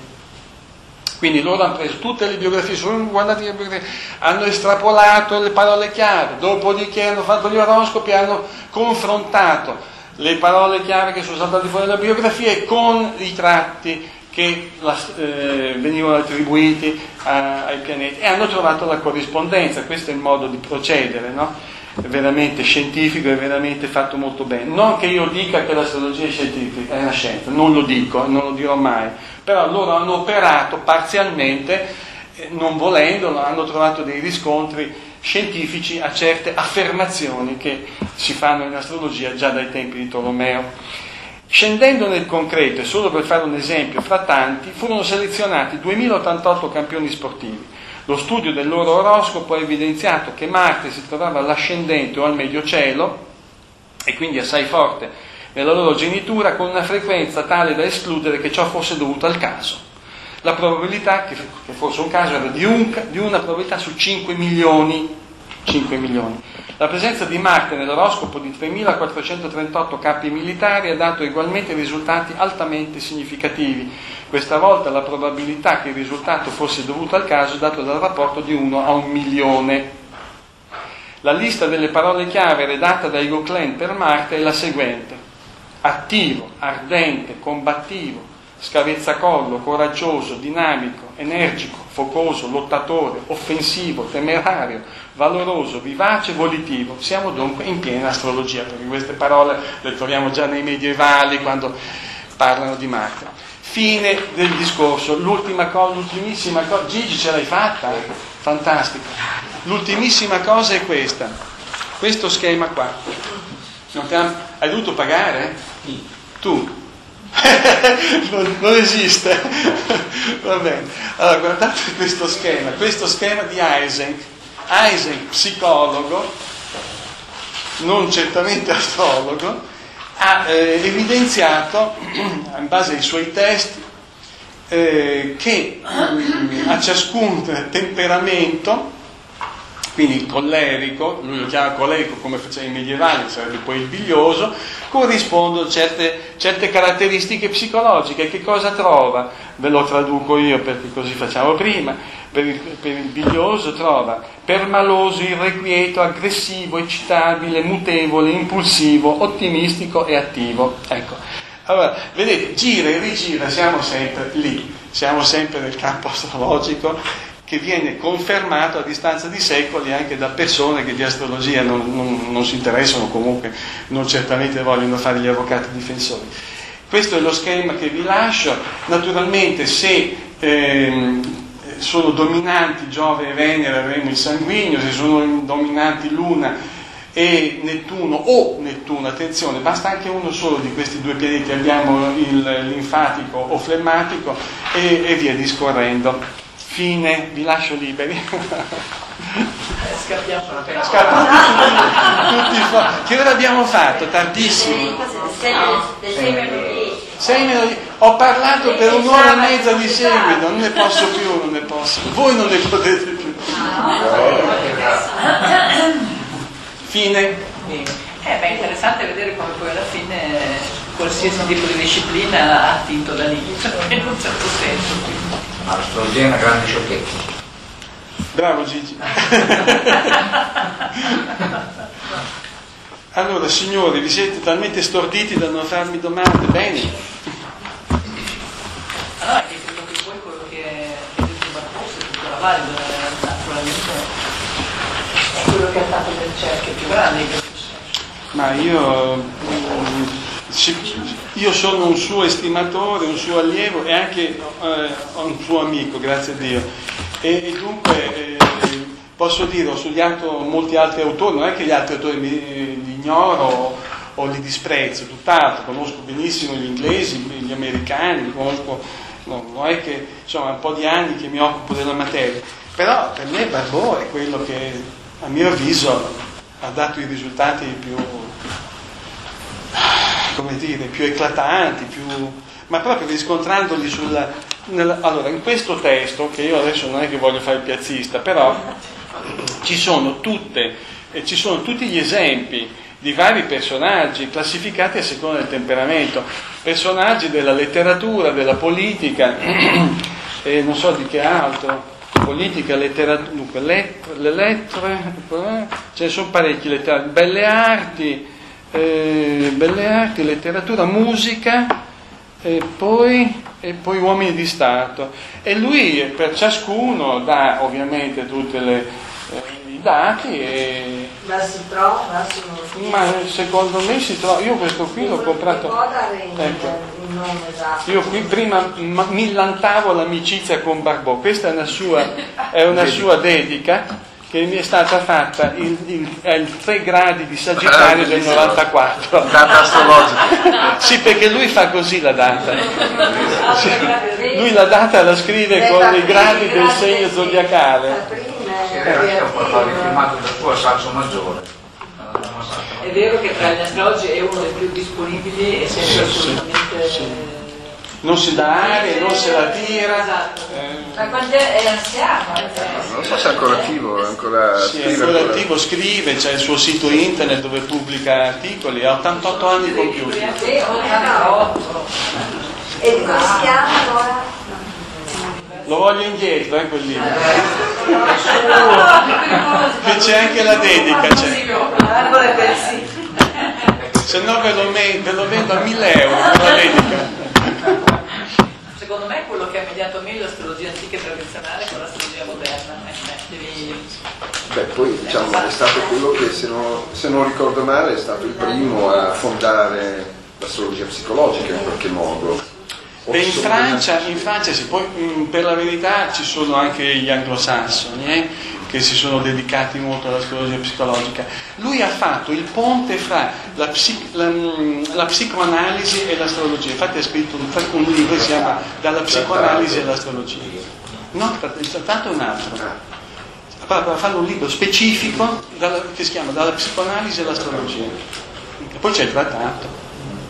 Quindi loro hanno preso tutte le biografie, sono guardati le biografie, hanno estrapolato le parole chiave, dopodiché hanno fatto gli oroscopi, hanno confrontato le parole chiave che sono saltate fuori dalla biografia con i tratti che la, eh, venivano attribuiti a, ai pianeti, e hanno trovato la corrispondenza. Questo è il modo di procedere, no? È veramente scientifico, è veramente fatto molto bene. Non che io dica che l'astrologia è scientifica, è una scienza, non lo dico, non lo dirò mai, però loro hanno operato parzialmente, eh, non volendolo, hanno trovato dei riscontri scientifici a certe affermazioni che si fanno in astrologia già dai tempi di Tolomeo. Scendendo nel concreto, e solo per fare un esempio fra tanti, furono selezionati duemilaottantotto campioni sportivi. Lo studio del loro oroscopo ha evidenziato che Marte si trovava all'ascendente o al medio cielo, e quindi assai forte nella loro genitura, con una frequenza tale da escludere che ciò fosse dovuto al caso. La probabilità che fosse un caso era di, un, di una probabilità su cinque milioni. cinque milioni. La presenza di Marte nell'oroscopo di tremilaquattrocentotrentotto capi militari ha dato ugualmente risultati altamente significativi. Questa volta la probabilità che il risultato fosse dovuto al caso è dato dal rapporto di uno a un milione. La lista delle parole chiave redatta dai Gauquelin per Marte è la seguente: attivo, ardente, combattivo, scavezzacollo, coraggioso, dinamico, energico, focoso, lottatore, offensivo, temerario, valoroso, vivace, volitivo. Siamo dunque in piena astrologia, perché queste parole le troviamo già nei medievali quando parlano di Marte. Fine del discorso. L'ultima cosa, l'ultimissima cosa, Gigi, ce l'hai fatta? Fantastico. L'ultimissima cosa è questa, questo schema qua. Non te hai dovuto pagare? Tu? non, non esiste. Va bene. Allora, guardate questo schema, questo schema di Eysenck. Eysenck, psicologo, non certamente astrologo, ha eh, evidenziato, in base ai suoi testi, eh, che mh, a ciascun temperamento, quindi il collerico, lui lo chiama collerico come faceva i medievali, sarebbe poi il bilioso, corrispondono certe, certe caratteristiche psicologiche. Che cosa trova? Ve lo traduco io perché così facciamo prima. Per il, per il bilioso trova permaloso, irrequieto, aggressivo, eccitabile, mutevole, impulsivo, ottimistico e attivo. Ecco. Allora, vedete, gira e rigira, siamo sempre lì, siamo sempre nel campo astrologico, che viene confermato a distanza di secoli anche da persone che di astrologia non, non, non si interessano, comunque non certamente vogliono fare gli avvocati difensori. Questo è lo schema che vi lascio. Naturalmente se ehm, sono dominanti Giove e Venere avremo il sanguigno, se sono dominanti Luna e Nettuno o Nettuno, attenzione, basta anche uno solo di questi due pianeti, abbiamo il linfatico o flemmatico e, e via discorrendo. Fine, vi lascio liberi. Scappiamo appena. Scappiamo tutti, tutti fuori. Che ora abbiamo fatto? Tardissimo. Sei minuti. Ho parlato per un'ora e mezza di seguito, non ne posso più, non ne posso. Voi non ne potete più. Fine. Eh, beh, è interessante vedere come poi alla fine qualsiasi tipo di disciplina ha attinto da lì, in un certo senso. Ma l'astrologia è una grande sciocchezza. Bravo Gigi. Allora, signori, vi siete talmente storditi da non farmi domande? Bene. Allora, che credo che poi quello che è detto Barbosa è tutto valido, naturalmente è quello che ha fatto del cerchio più grande in questo senso. Ma io, io sono un suo estimatore, un suo allievo e anche eh, un suo amico, grazie a Dio. E, e dunque eh, posso dire, ho studiato molti altri autori, non è che gli altri autori li, li ignoro o, o li disprezzo, tutt'altro, conosco benissimo gli inglesi, gli americani, conosco, no, non è che insomma un po' di anni che mi occupo della materia, però per me Barbò è quello che a mio avviso ha dato i risultati più, come dire, più eclatanti, più, ma proprio riscontrandoli sulla, nella, allora in questo testo, che io adesso non è che voglio fare il piazzista, però ci sono tutte, eh, ci sono tutti gli esempi di vari personaggi classificati a seconda del temperamento, personaggi della letteratura, della politica e non so di che altro, politica, letteratura, dunque, lettere, le lettere, ce ne sono parecchi, lettere, belle arti, eh, belle arti, letteratura, musica e poi, e poi uomini di Stato. E lui per ciascuno dà ovviamente tutti i dati e... Ma si trova? Sono... Ma secondo me si trova, io questo qui l'ho comprato, ecco, io qui prima ma, millantavo l'amicizia con Barbò, questa è una sua, è una sua dedica che mi è stata fatta il, il, il tre gradi di Sagittario del novantaquattro. Data astrologica. Sì, perché lui fa così la data. Sì, lui la data la scrive con i gradi del segno zodiacale. Sì, è un po' rifilmato dal suo Salso Maggiore. È vero che tra gli astrologi è uno dei più disponibili e sempre assolutamente... Sì, sì. Non si dà aria, non se la tira. Esatto. Eh, Ma quando è anziano? Non so se è ancora attivo, è ancora sì, è ancora attivo, scrive, c'è il suo sito internet dove pubblica articoli, ha ottantotto anni compiuti. Sì, ottantotto. E come si chiama allora? Lo voglio indietro, eh, quel libro. Che c'è anche la dedica, c'è. Se no ve lo, me- ve lo vendo a mille euro per la dedica. Secondo me è quello che ha mediato meglio l'astrologia antica e tradizionale con l'astrologia moderna. Devi... Beh, poi diciamo è stato quello che, se, no, se non ricordo male, è stato il primo a fondare l'astrologia psicologica in qualche modo. E in Francia, in Francia sì, poi mh, per la verità ci sono anche gli anglosassoni eh, che si sono dedicati molto all'astrologia psicologica. Lui ha fatto il ponte fra la, psic- la, la psicoanalisi e l'astrologia. Infatti ha scritto un, un libro che si chiama Dalla psicoanalisi all'astrologia. No, il trattato è un altro. Fanno un libro specifico dalla, che si chiama Dalla psicoanalisi all'astrologia. E poi c'è il trattato.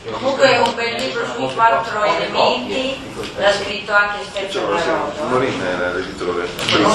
Comunque è un bel libro sui quattro elementi, l'ha scritto anche Stefano Rosa. Morin era l'editore.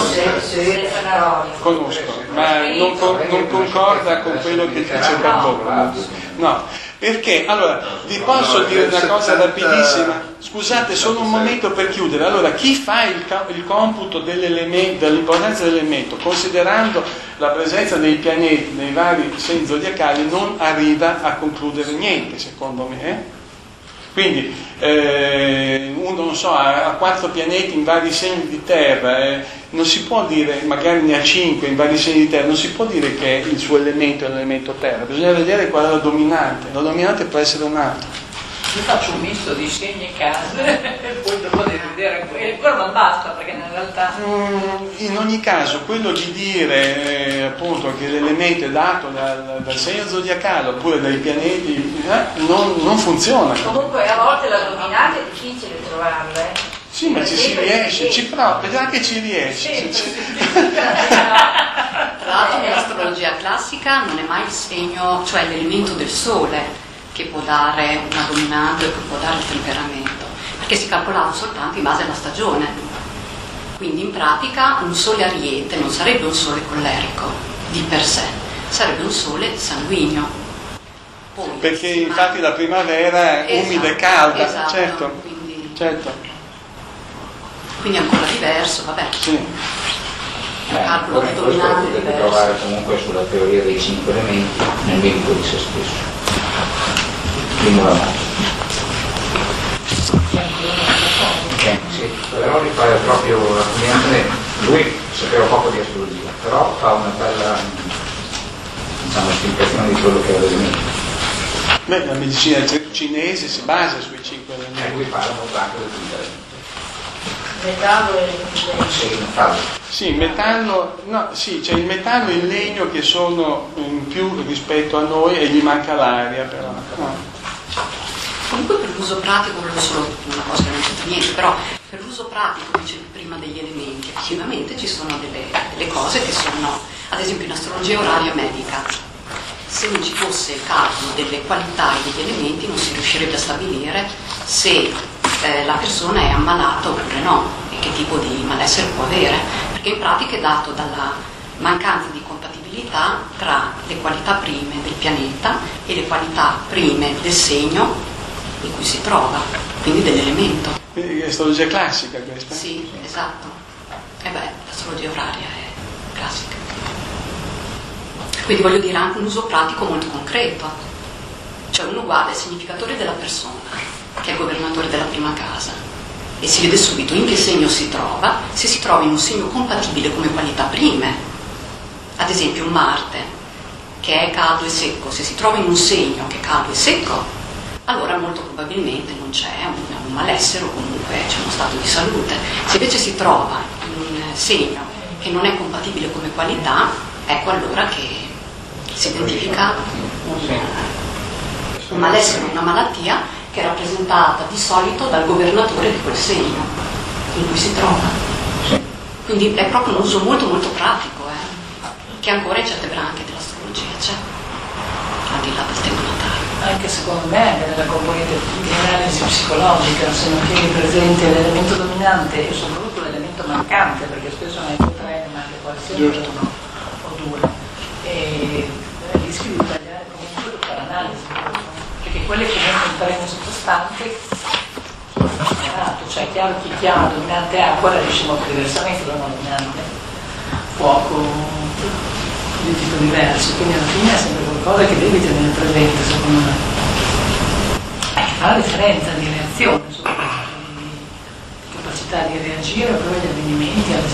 Conosco, ma non, con, non concorda con quello che dice Barbone. No, perché, allora, vi posso dire una cosa rapidissima? Scusate, solo un momento per chiudere. Allora, chi fa il, il computo dell'elemento, dell'importanza dell'elemento, considerando la presenza dei pianeti nei vari segni zodiacali, non arriva a concludere niente, secondo me. Eh? Quindi, eh, uno, non so, ha, ha quattro pianeti in vari segni di terra, eh, non si può dire, magari ne ha cinque in vari segni di terra, non si può dire che il suo elemento è l'elemento terra, bisogna vedere qual è la dominante, la dominante può essere un altro. Io faccio un misto di segni e case e poi dopo devi vedere quello, però non basta perché in realtà... In ogni caso, quello di dire eh, appunto che l'elemento è dato dal, dal segno zodiacale oppure dai pianeti eh, non, non funziona. Comunque a volte la dominante è difficile trovarla, eh? Sì, ma ci si riesce, ci prova, vedrà che ci riesce. Tra l'altro nell'astrologia classica non è mai il segno, cioè l'elemento del sole che può dare una dominante o che può dare il temperamento, perché si calcolava soltanto in base alla stagione. Quindi in pratica un sole ariete non sarebbe un sole collerico di per sé, sarebbe un sole sanguigno. Poi, perché ma... infatti la primavera è esatto, umida e calda, esatto, certo, quindi... certo. Quindi è ancora diverso, vabbè. Sì. Il calcolo di questo dominante è potete diverso. trovare comunque sulla teoria dei cinque elementi nel merito di se stesso. Primo la mano. Eh, sì, però rifare proprio la combinazione. Lui sapeva poco di astrologia, però fa una bella, diciamo, spiegazione di quello che è l'elemento. Beh, la medicina cinese si basa sui cinque E elementi. lui parla molto anche del quinto Metallo e sì, il metallo. Sì, il metallo, no, sì, c'è il metallo e il legno che sono in più rispetto a noi e gli manca l'aria però. No. Comunque per l'uso pratico, volevo solo una cosa che non c'entra niente, però per l'uso pratico, dicevi prima degli elementi, effettivamente ci sono delle, delle cose che sono, ad esempio in astrologia oraria medica, se non ci fosse il calcolo delle qualità e degli elementi non si riuscirebbe a stabilire se eh, la persona è ammalata oppure no e che tipo di malessere può avere, perché in pratica è dato dalla mancanza di compatibilità tra le qualità prime del pianeta e le qualità prime del segno in cui si trova, quindi dell'elemento. Quindi è astrologia classica questa? Sì, esatto. E beh, l'astrologia oraria è classica. Quindi voglio dire anche un uso pratico molto concreto. Cioè uno guarda il significatore della persona, che è il governatore della prima casa, e si vede subito in che segno si trova, se si trova in un segno compatibile come qualità prime. Ad esempio un Marte, che è caldo e secco, se si trova in un segno che è caldo e secco, allora molto probabilmente non c'è un, un malessere o comunque c'è uno stato di salute. Se invece si trova in un segno che non è compatibile come qualità, ecco allora che si identifica un, un malessere, una malattia che è rappresentata di solito dal governatore di quel segno in cui si trova. Quindi è proprio un uso molto molto pratico, eh, che ancora in certe branche dell'astrologia c'è, al di là del tema natale. Anche secondo me, anche nella componente di analisi psicologica, se non tieni presente l'elemento dominante e soprattutto l'elemento mancante, perché spesso ne hai tre, ma anche quasi sempre uno o due, e rischi di tagliare comunque tutta l'analisi, perché quelle che vengono in terreno sottostante sono considerato, cioè chiaro chi chiama dominante acqua la riesce molto diversamente da una dominante fuoco di tipo diverso, quindi alla fine è sempre qualcosa che devi tenere presente secondo me e che fa la differenza di reazione, soprattutto di capacità di reagire proprio agli avvenimenti, alle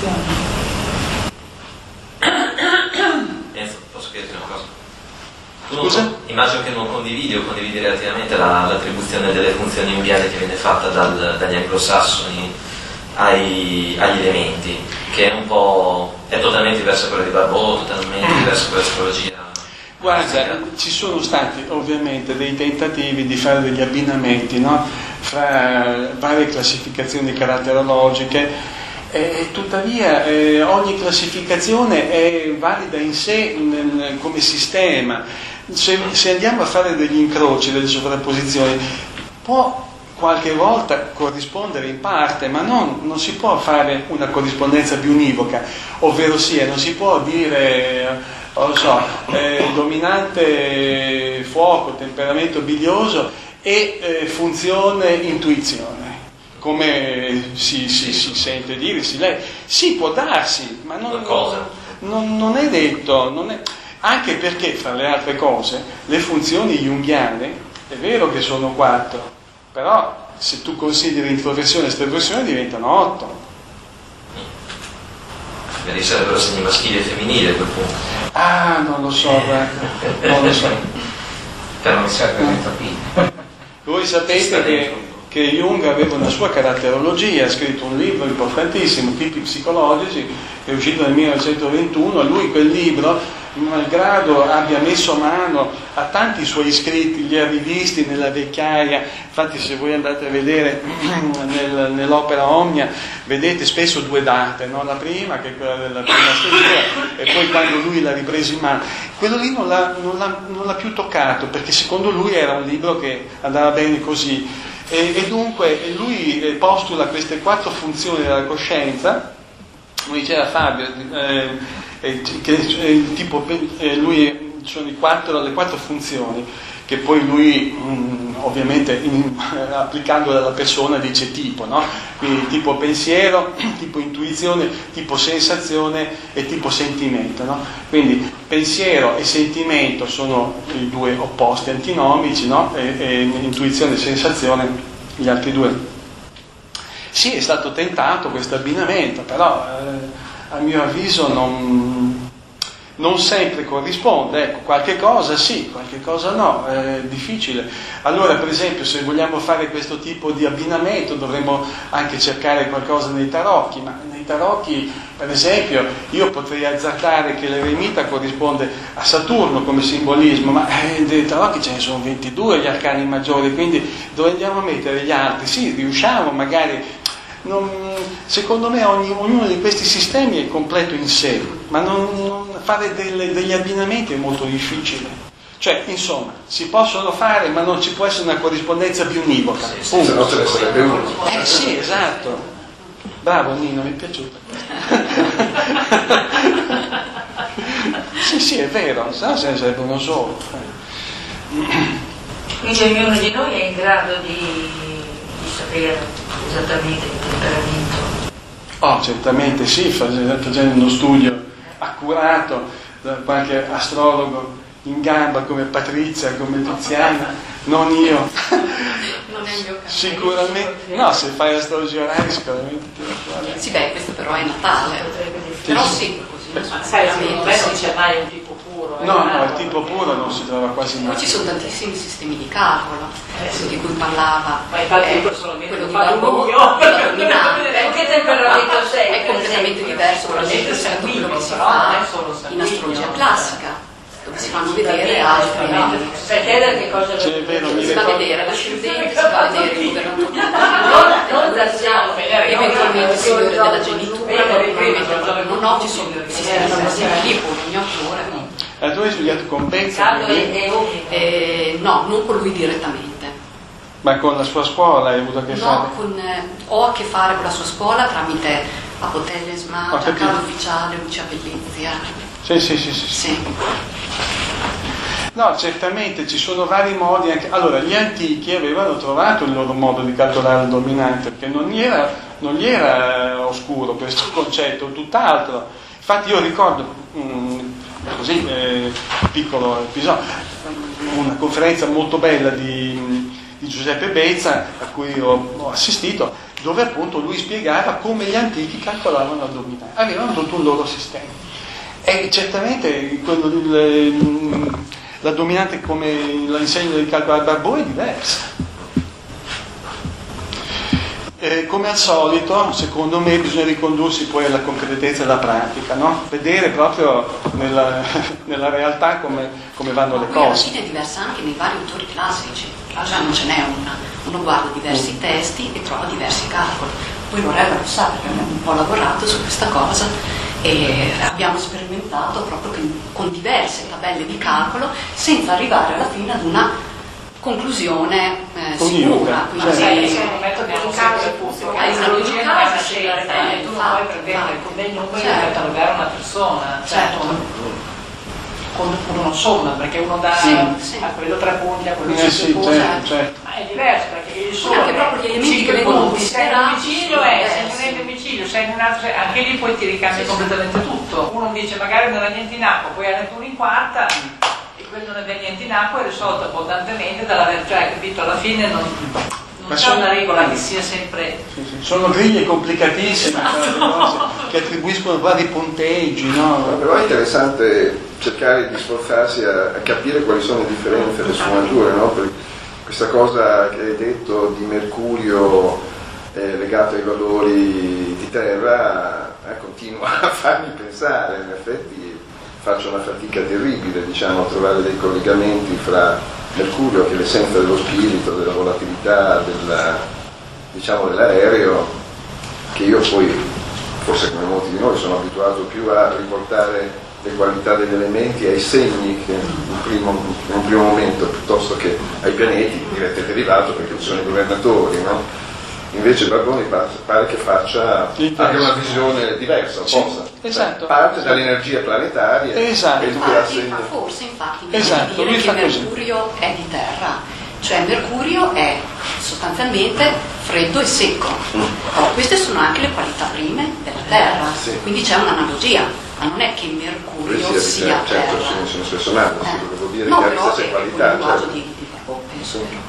situazioni. Enzo, posso chiederti una cosa? Tu Scusa? non, immagino che non condividi o condividi relativamente la, l'attribuzione delle funzioni umbiane che viene fatta dal, dagli anglosassoni ai, agli elementi, che è un po' è totalmente diversa da quella di Barbot, totalmente diversa da quella di astrologia. Guarda, ci sono stati ovviamente dei tentativi di fare degli abbinamenti, no? Fra varie classificazioni caratterologiche E tuttavia eh, ogni classificazione è valida in sé nel, come sistema. Se, se andiamo a fare degli incroci, delle sovrapposizioni, può qualche volta corrispondere in parte, ma non, non si può fare una corrispondenza biunivoca, ovvero sia, non si può dire, non lo so, eh, dominante fuoco, temperamento bilioso e eh, funzione intuizione. Come si, si, si sente dire, si legge. Sì, può darsi, ma non, non, non è detto, non è, anche perché, fra le altre cose, le funzioni junghiane, è vero che sono quattro, però se tu consideri introversione e estroversione diventano otto. Quindi sarebbero segni maschili e femminili a quel punto. Ah, non lo so, guarda, non lo so. Però non serve mezza P. Voi sapete che... che Jung aveva una sua caratterologia, ha scritto un libro importantissimo, Tipi psicologici, che è uscito nel millenovecentoventuno. Lui quel libro, malgrado abbia messo mano a tanti suoi scritti, li ha rivisti nella vecchiaia, infatti se voi andate a vedere nel, nell'opera Omnia, vedete spesso due date, no? La prima, che è quella della prima stesura, e poi quando lui l'ha ripreso in mano. Quello lì non l'ha, non l'ha, non l'ha più toccato, perché secondo lui era un libro che andava bene così. E, e dunque lui postula queste quattro funzioni della coscienza, come diceva Fabio, eh, eh, che eh, tipo, eh, lui sono i quattro, le quattro funzioni che poi lui mh, ovviamente in, eh, applicandole alla persona dice tipo, no? Quindi tipo pensiero, tipo intuizione, tipo sensazione e tipo sentimento, no? Quindi pensiero e sentimento sono i due opposti antinomici, no? E, e intuizione e sensazione gli altri due. Sì, è stato tentato questo abbinamento, però eh, a mio avviso non, non sempre corrisponde. Ecco, qualche cosa sì, qualche cosa no, è difficile. Allora, per esempio, se vogliamo fare questo tipo di abbinamento dovremmo anche cercare qualcosa nei tarocchi, ma nei tarocchi, per esempio, io potrei azzardare che l'eremita corrisponde a Saturno come simbolismo, ma eh, nei tarocchi ce ne sono ventidue gli arcani maggiori, quindi dove andiamo a mettere gli altri? Sì, riusciamo magari. Non, secondo me ogni, ognuno di questi sistemi è completo in sé, ma non, non fare delle, degli abbinamenti è molto difficile. Cioè, insomma, si possono fare, ma non ci può essere una corrispondenza biunivoca. Sì, sì, se no ce ne sarebbe uno. Eh sì, esatto. Bravo Nino, mi è piaciuto. Sì, sì, è vero, se no ce ne sarebbe uno solo. Quindi ognuno di noi è in grado di, di sapere esattamente il temperamento. Oh, certamente sì, facendo uno studio accurato da qualche astrologo in gamba come Patrizia, come Tiziana, non io. Non è il mio caso. Sicuramente, no, se fai astrologia oraria sicuramente ti va. Sì, beh, questo però è Natale. Però sì, così. Ma sai, secondo me non c'è mai un tipo puro. No, no, il tipo puro non si trova quasi mai. Poi ci sono tantissimi sistemi di calcolo, eh, di cui parlava. Ma infatti eh, io solamente quello di fatto Barbo, io. quello dominante. Che temperamento sei? È completamente diverso, per esempio, rispetto a quello che si fa in astrologia classica, dove si fanno vedere altri. Per chiedere che cosa Sì, è vero, mi Si va a ricordo. vedere l'ascendente, si va a vedere il governatore, non lasciamo eventualmente il signore della genitura, probabilmente non no, ci sono sistemi di tipo, ogni autore. Eh, tu hai studiato con Bezza, Caldo quindi- e umido. Eh, no, non con lui direttamente. ma con la sua scuola hai avuto a che fare? No, con, eh, ho a che fare con la sua scuola tramite Apotellesma, Ho capito. Giancarlo Ufficiale, Lucia Bellizia. Sì, sì, sì, sì. Sì. No, certamente ci sono vari modi anche. Allora, gli antichi avevano trovato il loro modo di calcolare il dominante, perché non gli era, non gli era oscuro questo concetto, tutt'altro. Infatti io ricordo, mh, così, eh, piccolo episodio, una conferenza molto bella di, di Giuseppe Bezza, a cui ho, ho assistito, dove appunto lui spiegava come gli antichi calcolavano il dominante. Avevano tutto un loro sistema. E certamente quello, il, la dominante come la insegna del calcolo al Barbo è diversa. E come al solito, secondo me, bisogna ricondursi poi alla concretezza della pratica, no? Vedere proprio nella, nella realtà come, come vanno le Poi alla cose. fine è diversa anche nei vari autori classici, cioè non ce n'è una. Uno guarda diversi testi e trova diversi calcoli. Poi Lorella lo sa perché abbiamo un po' lavorato su questa cosa e abbiamo sperimentato proprio con diverse tabelle di calcolo senza arrivare alla fine ad una conclusione eh, sicura. Quindi ma sai, sì, un metodo in caso hai una logica una scelta e tu non puoi prendere con dei numeri e catalogare una persona, certo. Con uno somma, perché uno dà sì, sì. a quello tre punti, a quello eh, cinque sì, punti, certo, certo. ma è diverso perché il solo anche proprio gli elementi che vengono punti, sei in considerati domicilio è, sei nel domicilio, sei in un altro, anche lì poi ti ricambia sì, completamente sì. tutto. Uno dice magari non ha niente in acqua, poi ha uno in quarta e quello non aveva niente in acqua è risolto abbondantemente dalla cioè, capito, alla fine non, non c'è sono, una regola che sia sempre. Sì, sì. Sono griglie complicatissime, cioè, cose che attribuiscono vari punteggi, no? No, però è interessante cercare di sforzarsi a, a capire quali sono le differenze, le sfumature, no? Per questa cosa che hai detto di mercurio eh, legato ai valori di terra eh, continua a farmi pensare, in effetti faccio una fatica terribile, diciamo, a trovare dei collegamenti fra mercurio, che è l'essenza dello spirito, della volatilità, della, diciamo, dell'aereo, che io poi, forse come molti di noi, sono abituato più a riportare le qualità degli elementi ai segni che in, primo, in un primo momento, piuttosto che ai pianeti, diretto e derivato, perché sono i governatori, no? Invece Barboni pare che faccia anche una visione diversa, opposta. Sì, esatto. Parte dall'energia planetaria esatto. e il infatti, fa, forse infatti esatto, dire che così. Mercurio è di terra, cioè Mercurio è sostanzialmente freddo e secco. Però queste sono anche le qualità prime della terra, sì. Quindi c'è un'analogia, ma non è che Mercurio sia, sia certo, terra. certo, sono stesso nato, eh. vuol dire no, che ha le però stesse è qualità. un linguaggio Certo. di, di Babbo, penso. Sì.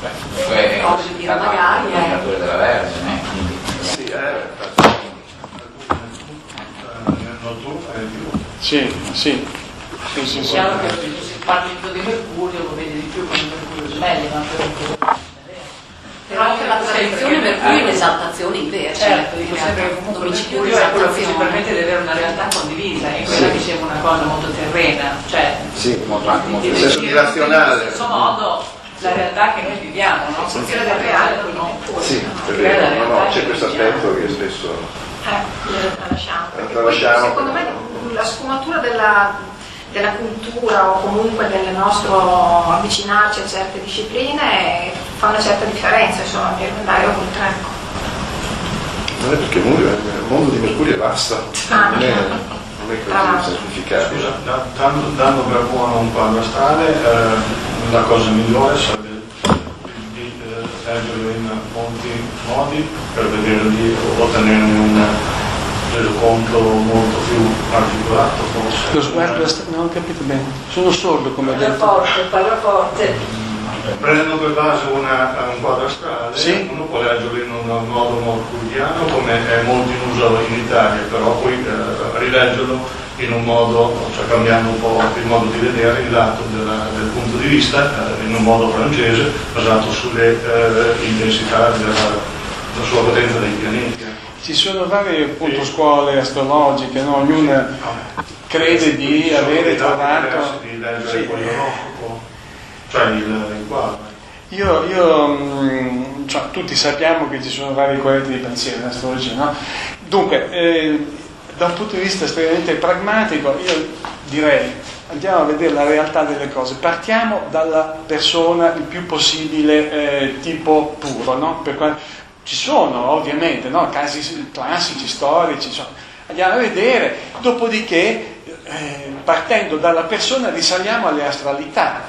Beh, Però voglio dire, magari è il della Vergine, quindi. Sì, eh, Sì, sì, sì, sì, È sì. chiaro che se si parla di Mercurio lo vedi di più con il Mercurio gemelli, ma per però anche la tradizione Mercurio è un'esaltazione invece. certo, dico sempre che comunque domicilio Mercurio è quello che ci esaltazione. permette di avere una realtà condivisa e quella Sì. che sembra una cosa molto terrena, cioè sì, molto anche molto nel senso di razionale. in stesso modo la realtà che noi viviamo, no? Sì, sì, la reale, no? Sì, è vero, no, no, c'è questo aspetto che spesso Eh, la lasciamo. Perché la poi, lasciamo. secondo me la sfumatura della, della cultura o comunque del nostro avvicinarci a certe discipline fa una certa differenza, insomma, per andare oltre. Ecco. non è perché il mondo, il mondo di Mercurio è vasto, Ah, non è, no. non è così semplificato. Scusa, da- dando, dando per buono un quadro astrale, eh, la cosa migliore sarebbe di eh, leggerlo in molti modi per vedere di ottenerne un resoconto molto più articolato, forse. Lo sguardo, non ho capito bene, sono sordo come ho Parla detto. forte, parla forte. Prendendo per base una, un quadro astrale, Sì. uno può leggerlo in un modo molto come è molto in uso in Italia, però poi eh, rileggerlo in un modo, cioè cambiando un po' il modo di vedere il lato della, del punto di vista, eh, in un modo francese, basato sulle eh, intensità della, della sua potenza dei pianeti. Ci sono varie appunto scuole astrologiche, no? Ognuna crede di Ci sono avere dei dati trovato. diversi di leggere Sì. quell'oroscopo, cioè il, il quadro. Io, io mh, cioè, tutti sappiamo che ci sono vari correnti di pensiero nell'astrologia, no? Dunque, eh, da un punto di vista estremamente pragmatico, io direi andiamo a vedere la realtà delle cose. Partiamo dalla persona il più possibile eh, tipo puro, no? Per qua, ci sono ovviamente, no? Casi classici, storici, insomma. Andiamo a vedere, dopodiché eh, partendo dalla persona risaliamo alle astralità,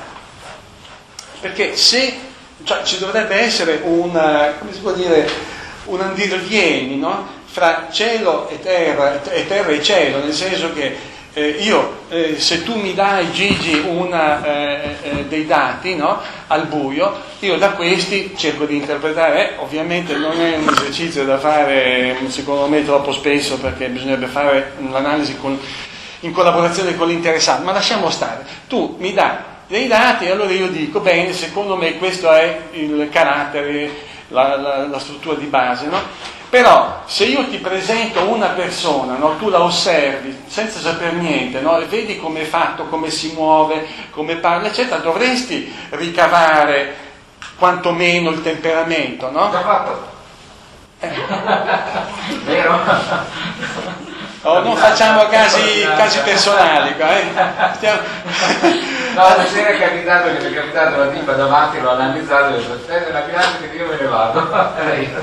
perché se cioè, ci dovrebbe essere una, come si può dire, un andirvieni, no? Fra cielo e terra, e terra e cielo, nel senso che eh, io, eh, se tu mi dai, Gigi, una, eh, eh, dei dati, no? Al buio, io da questi cerco di interpretare, eh, ovviamente non è un esercizio da fare secondo me troppo spesso, perché bisognerebbe fare l'analisi con, in collaborazione con l'interessato, ma lasciamo stare. Tu mi dai dei dati e allora io dico, bene, secondo me questo è il carattere, la, la, la struttura di base, no? Però se io ti presento una persona, no? Tu la osservi senza saper niente, no? E vedi come è fatto, come si muove, come parla, eccetera, dovresti ricavare quantomeno il temperamento, no? Già fatto. Vero? Oh, non facciamo casi, casi personali qua, eh. Stiamo... No, una sera è capitato che mi è capitato la tipa davanti, l'ho analizzato e ho detto, aspetta una bilancia che io me ne vado.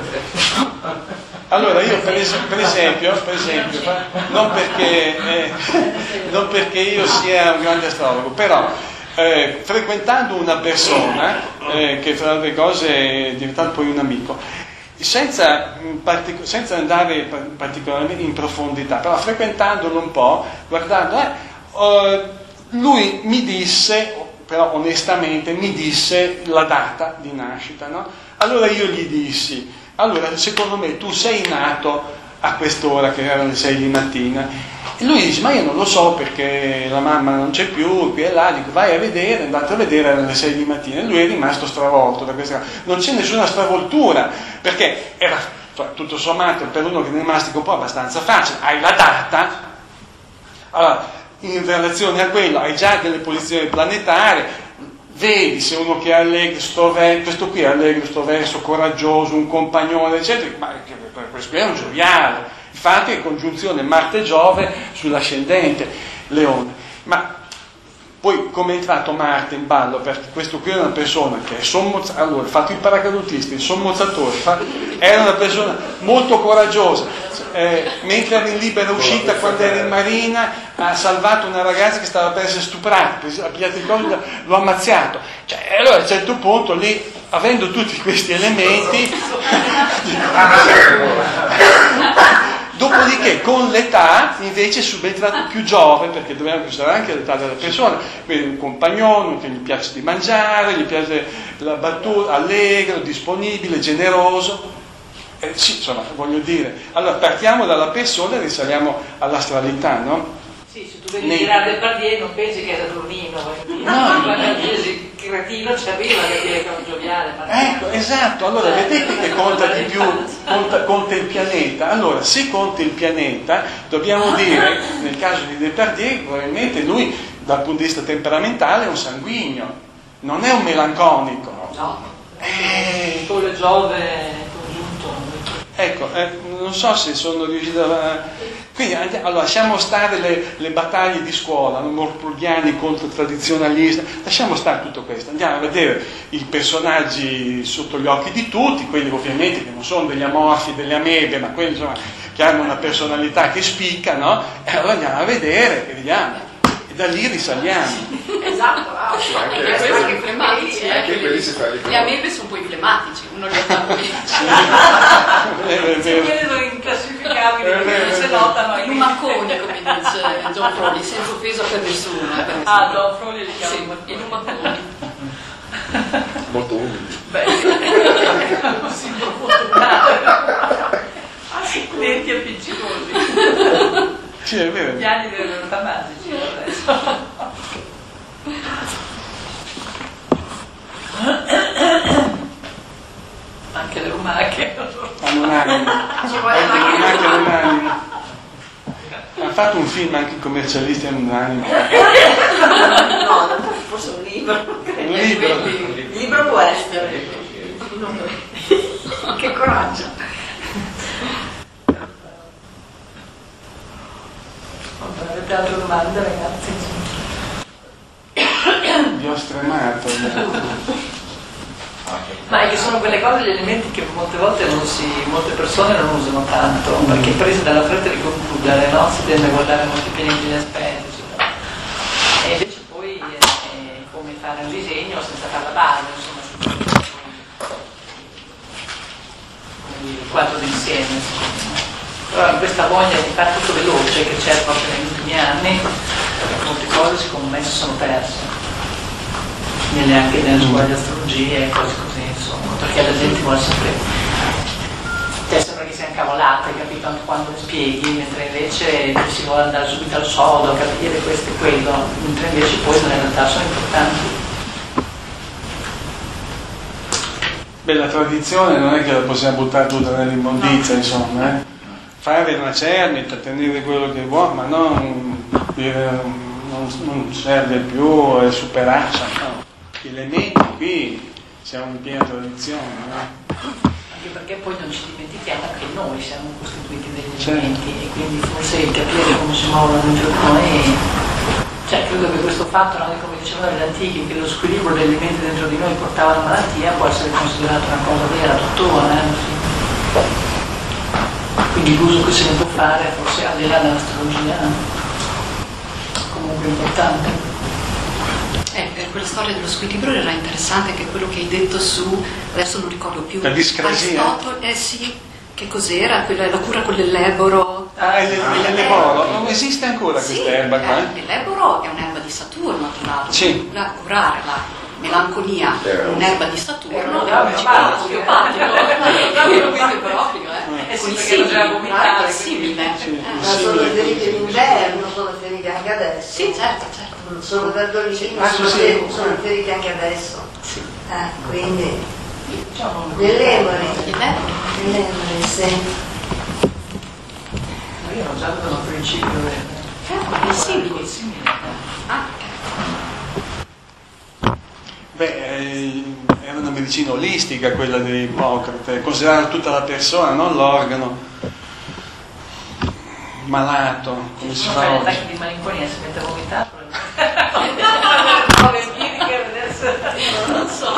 Allora io per, es- per esempio, per esempio non, perché, eh, non perché io sia un grande astrologo, però eh, frequentando una persona eh, che tra le altre cose è diventato poi un amico, senza, partic- senza andare particolarmente in profondità, però frequentandolo un po', guardando, eh, uh, lui mi disse, però onestamente mi disse la data di nascita, no? Allora io gli dissi, allora secondo me tu sei nato a quest'ora, che erano le sei di mattina, e lui dice, ma io non lo so perché la mamma non c'è più, qui e là, dico vai a vedere, è andato a vedere, erano le sei di mattina, e lui è rimasto stravolto da questa cosa. Non c'è nessuna stravoltura, perché era, cioè, tutto sommato, per uno che ne mastica un po' abbastanza facile, hai la data, allora in relazione a quello hai già delle posizioni planetarie, vedi se uno che è allegro, sto verso, questo qui è allegro, sto verso, coraggioso, un compagnone, eccetera, ma questo qui è un gioviale. Infatti è congiunzione Marte-Giove sull'ascendente Leone. Ma poi come è entrato Marte in ballo? Perché questo qui è una persona che è sommozzato, allora ha fatto il paracadutista, il sommozzatore, fa, era una persona molto coraggiosa, eh, mentre era in libera uscita quando era in marina ha salvato una ragazza che stava per essere stuprata, ha pigliato il collo, l'ho ammazzato. Cioè, allora a un certo punto lì, avendo tutti questi elementi, dopodiché con l'età invece è subentrato più giovane, perché dobbiamo considerare anche l'età della persona, quindi un compagnone che gli piace di mangiare, gli piace la battuta, allegro, disponibile, generoso. Eh, sì, insomma, voglio dire. Allora partiamo dalla persona e risaliamo all'astralità, no? Sì, se tu vedi Nei... Gerard Depardieu non pensi che è Saturnino, voglio dire. No. Quando cretino ci arriva a capire che è un gioviale. Ma Ecco, esatto, allora vedete che conta di più, conta, conta il pianeta. Allora, se conta il pianeta, dobbiamo dire, nel caso di Depardieu, probabilmente lui, dal punto di vista temperamentale, è un sanguigno, non è un melanconico. no, Eh, Sole Giove congiunto. ecco, eh, non so se sono riuscito a... Quindi allora, lasciamo stare le, le battaglie di scuola, no? Morpurghiani contro tradizionalisti, lasciamo stare tutto questo, andiamo a vedere i personaggi sotto gli occhi di tutti, quelli ovviamente che non sono degli amorfi, delle amebe, ma quelli insomma, che hanno una personalità che spicca, no? E allora andiamo a vedere e vediamo, e da lì risaliamo. Esatto, ah, Sì, anche, Anche quelli sono emblematici, eh. anche quelli si fa Gli riconoscere. amebe sono poi emblematici, uno li ha qui. È vero. Quelli sono inclassificabili, perché non si notano. I lumaconi, come dice John Froley, senza offesa per nessuno. eh, per Ah, nessuno. John Froley li Sì, chiamano i lumaconi. Molto umili. non si può fortunare. Lenti appiccicosi. Sì, è vero. Gli anni delle realtà magici adesso. Anche le lumache. Hanno un'anima. ci vuole Anche anche le lumache hanno un'anima. Ha fatto un film anche i commercialisti hanno un'anima. No, forse un libro. Un libro. Il libro può essere. che coraggio. Avete altre domande, ragazzi? Vi ho stremato. Ma che sono quelle cose, gli elementi che molte volte non si, molte persone non usano tanto, perché presi dalla fretta di concludere, no? Si tende a guardare molti pianeti in aspetti, eccetera. E invece poi è, è come fare un disegno senza fare la base, insomma, il quadro d'insieme. Insomma. Però in questa voglia di fare tutto veloce che c'è proprio negli ultimi anni, molte cose secondo me si sono perse. Nelle, anche nelle scuole di astrologia e cose così, insomma, perché la gente vuole sempre, te sembra che sia incavolata, capito, anche quando le spieghi, mentre invece si vuole andare subito al sodo, capire questo e quello, mentre invece poi in realtà sono importanti. Beh, la tradizione non è che la possiamo buttare tutta nell'immondizia, no. Insomma, eh. Fare una cernita, tenere quello che vuoi, ma non dire non, non serve più, è superaccia, no. Gli elementi qui siamo in piena tradizione, no? anche perché poi non ci dimentichiamo che noi siamo costituiti degli elementi e quindi forse capire come si muovono dentro di noi, cioè credo che questo fatto, no, come dicevano gli antichi, che lo squilibrio degli elementi dentro di noi portava alla malattia, può essere considerato una cosa vera tuttora, eh? Sì. Quindi l'uso che se ne può fare forse al di là dell'astrologia comunque importante. Eh, per quella storia dello squilibrio era interessante anche quello che hai detto su, adesso non ricordo più, la discrasia. Aristotele, eh sì, che cos'era? Quella, la cura con l'elleboro. Ah, l'elleboro, non esiste ancora sì, questa erba qua? Eh, l'elleboro è un'erba di Saturno, tra l'altro. Sì. La, curare la melanconia, un'erba di Saturno, è un cibo osteopatico, quindi proprio, eh. Eh sì, Quindi perché non c'era vomitare, è simile. Sì, Eh. Ma sono ferite d'inverno, sono ferite anche adesso. Sì, certo, certo. Sono verdolini, ma Ah, sono, sì, fer- sì. sono ferite anche adesso. Sì. Eh, quindi diciamo, nell'emore, L'elleboro. nell'emore, sì. io ho già dato un principio È simile. simile. Ah, Beh, eh, era una medicina olistica quella di Ippocrate, considerare tutta la persona, non l'organo malato, come si Ci sono fa gli oggi. attacchi di malinconia, si mette a vomitare. Come empirica adesso. non so.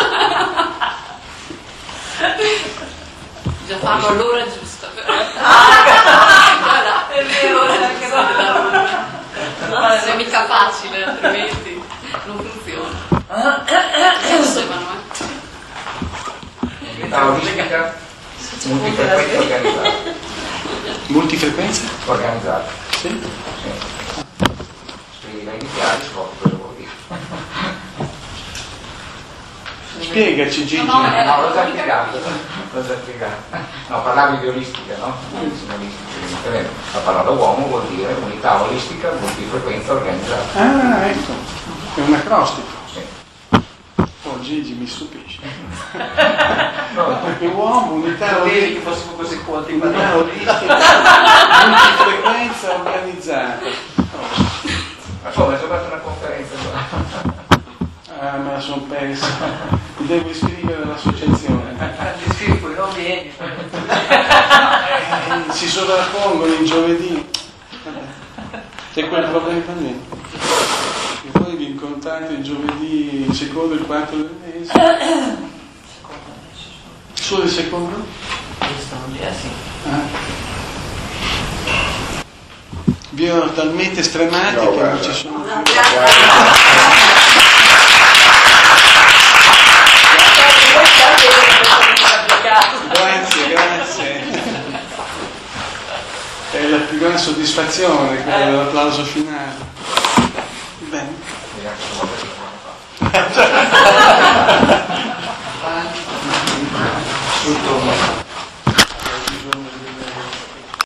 Bisogna farlo all'ora giusta. Guarda, È vero, anche non è mica facile, altrimenti non funziona. Dicevano, eh. La logistica multifrequenza organizzata. Multifrequenza? Organizzata. Sì. Sì. Scrivi la iniziale, scopri cosa vuol dire. Spiegaci Gigi. No, no, eh. No, l'ho già spiegato. L'ho già spiegato. No, parlavi di olistica, no? Medicina olistica. La parola uomo vuol dire unità olistica, multifrequenza organizzata. Ah, ecco, è un acrostico. Sì. Oh Gigi, mi stupisce. Perché uomo, unità Sapevi che olistica, fossimo così colti. unità olistica, multifrequenza organizzata. Ma come, ho fatto una conferenza qua. Ah, me la sono persa. Mi devo iscrivere all'associazione. Ti scrivi poi, non vieni. Eh, si sovrappongono il giovedì. C'è quel problema lì. E poi vi incontrate il giovedì, il secondo e il quarto del mese. Solo il secondo? L'astrologia, sì. Ah. Vi erano talmente stremati No, che non guarda. ci sono più. Grazie, grazie. È la più grande soddisfazione, quella dell'applauso finale. Bene. Tutto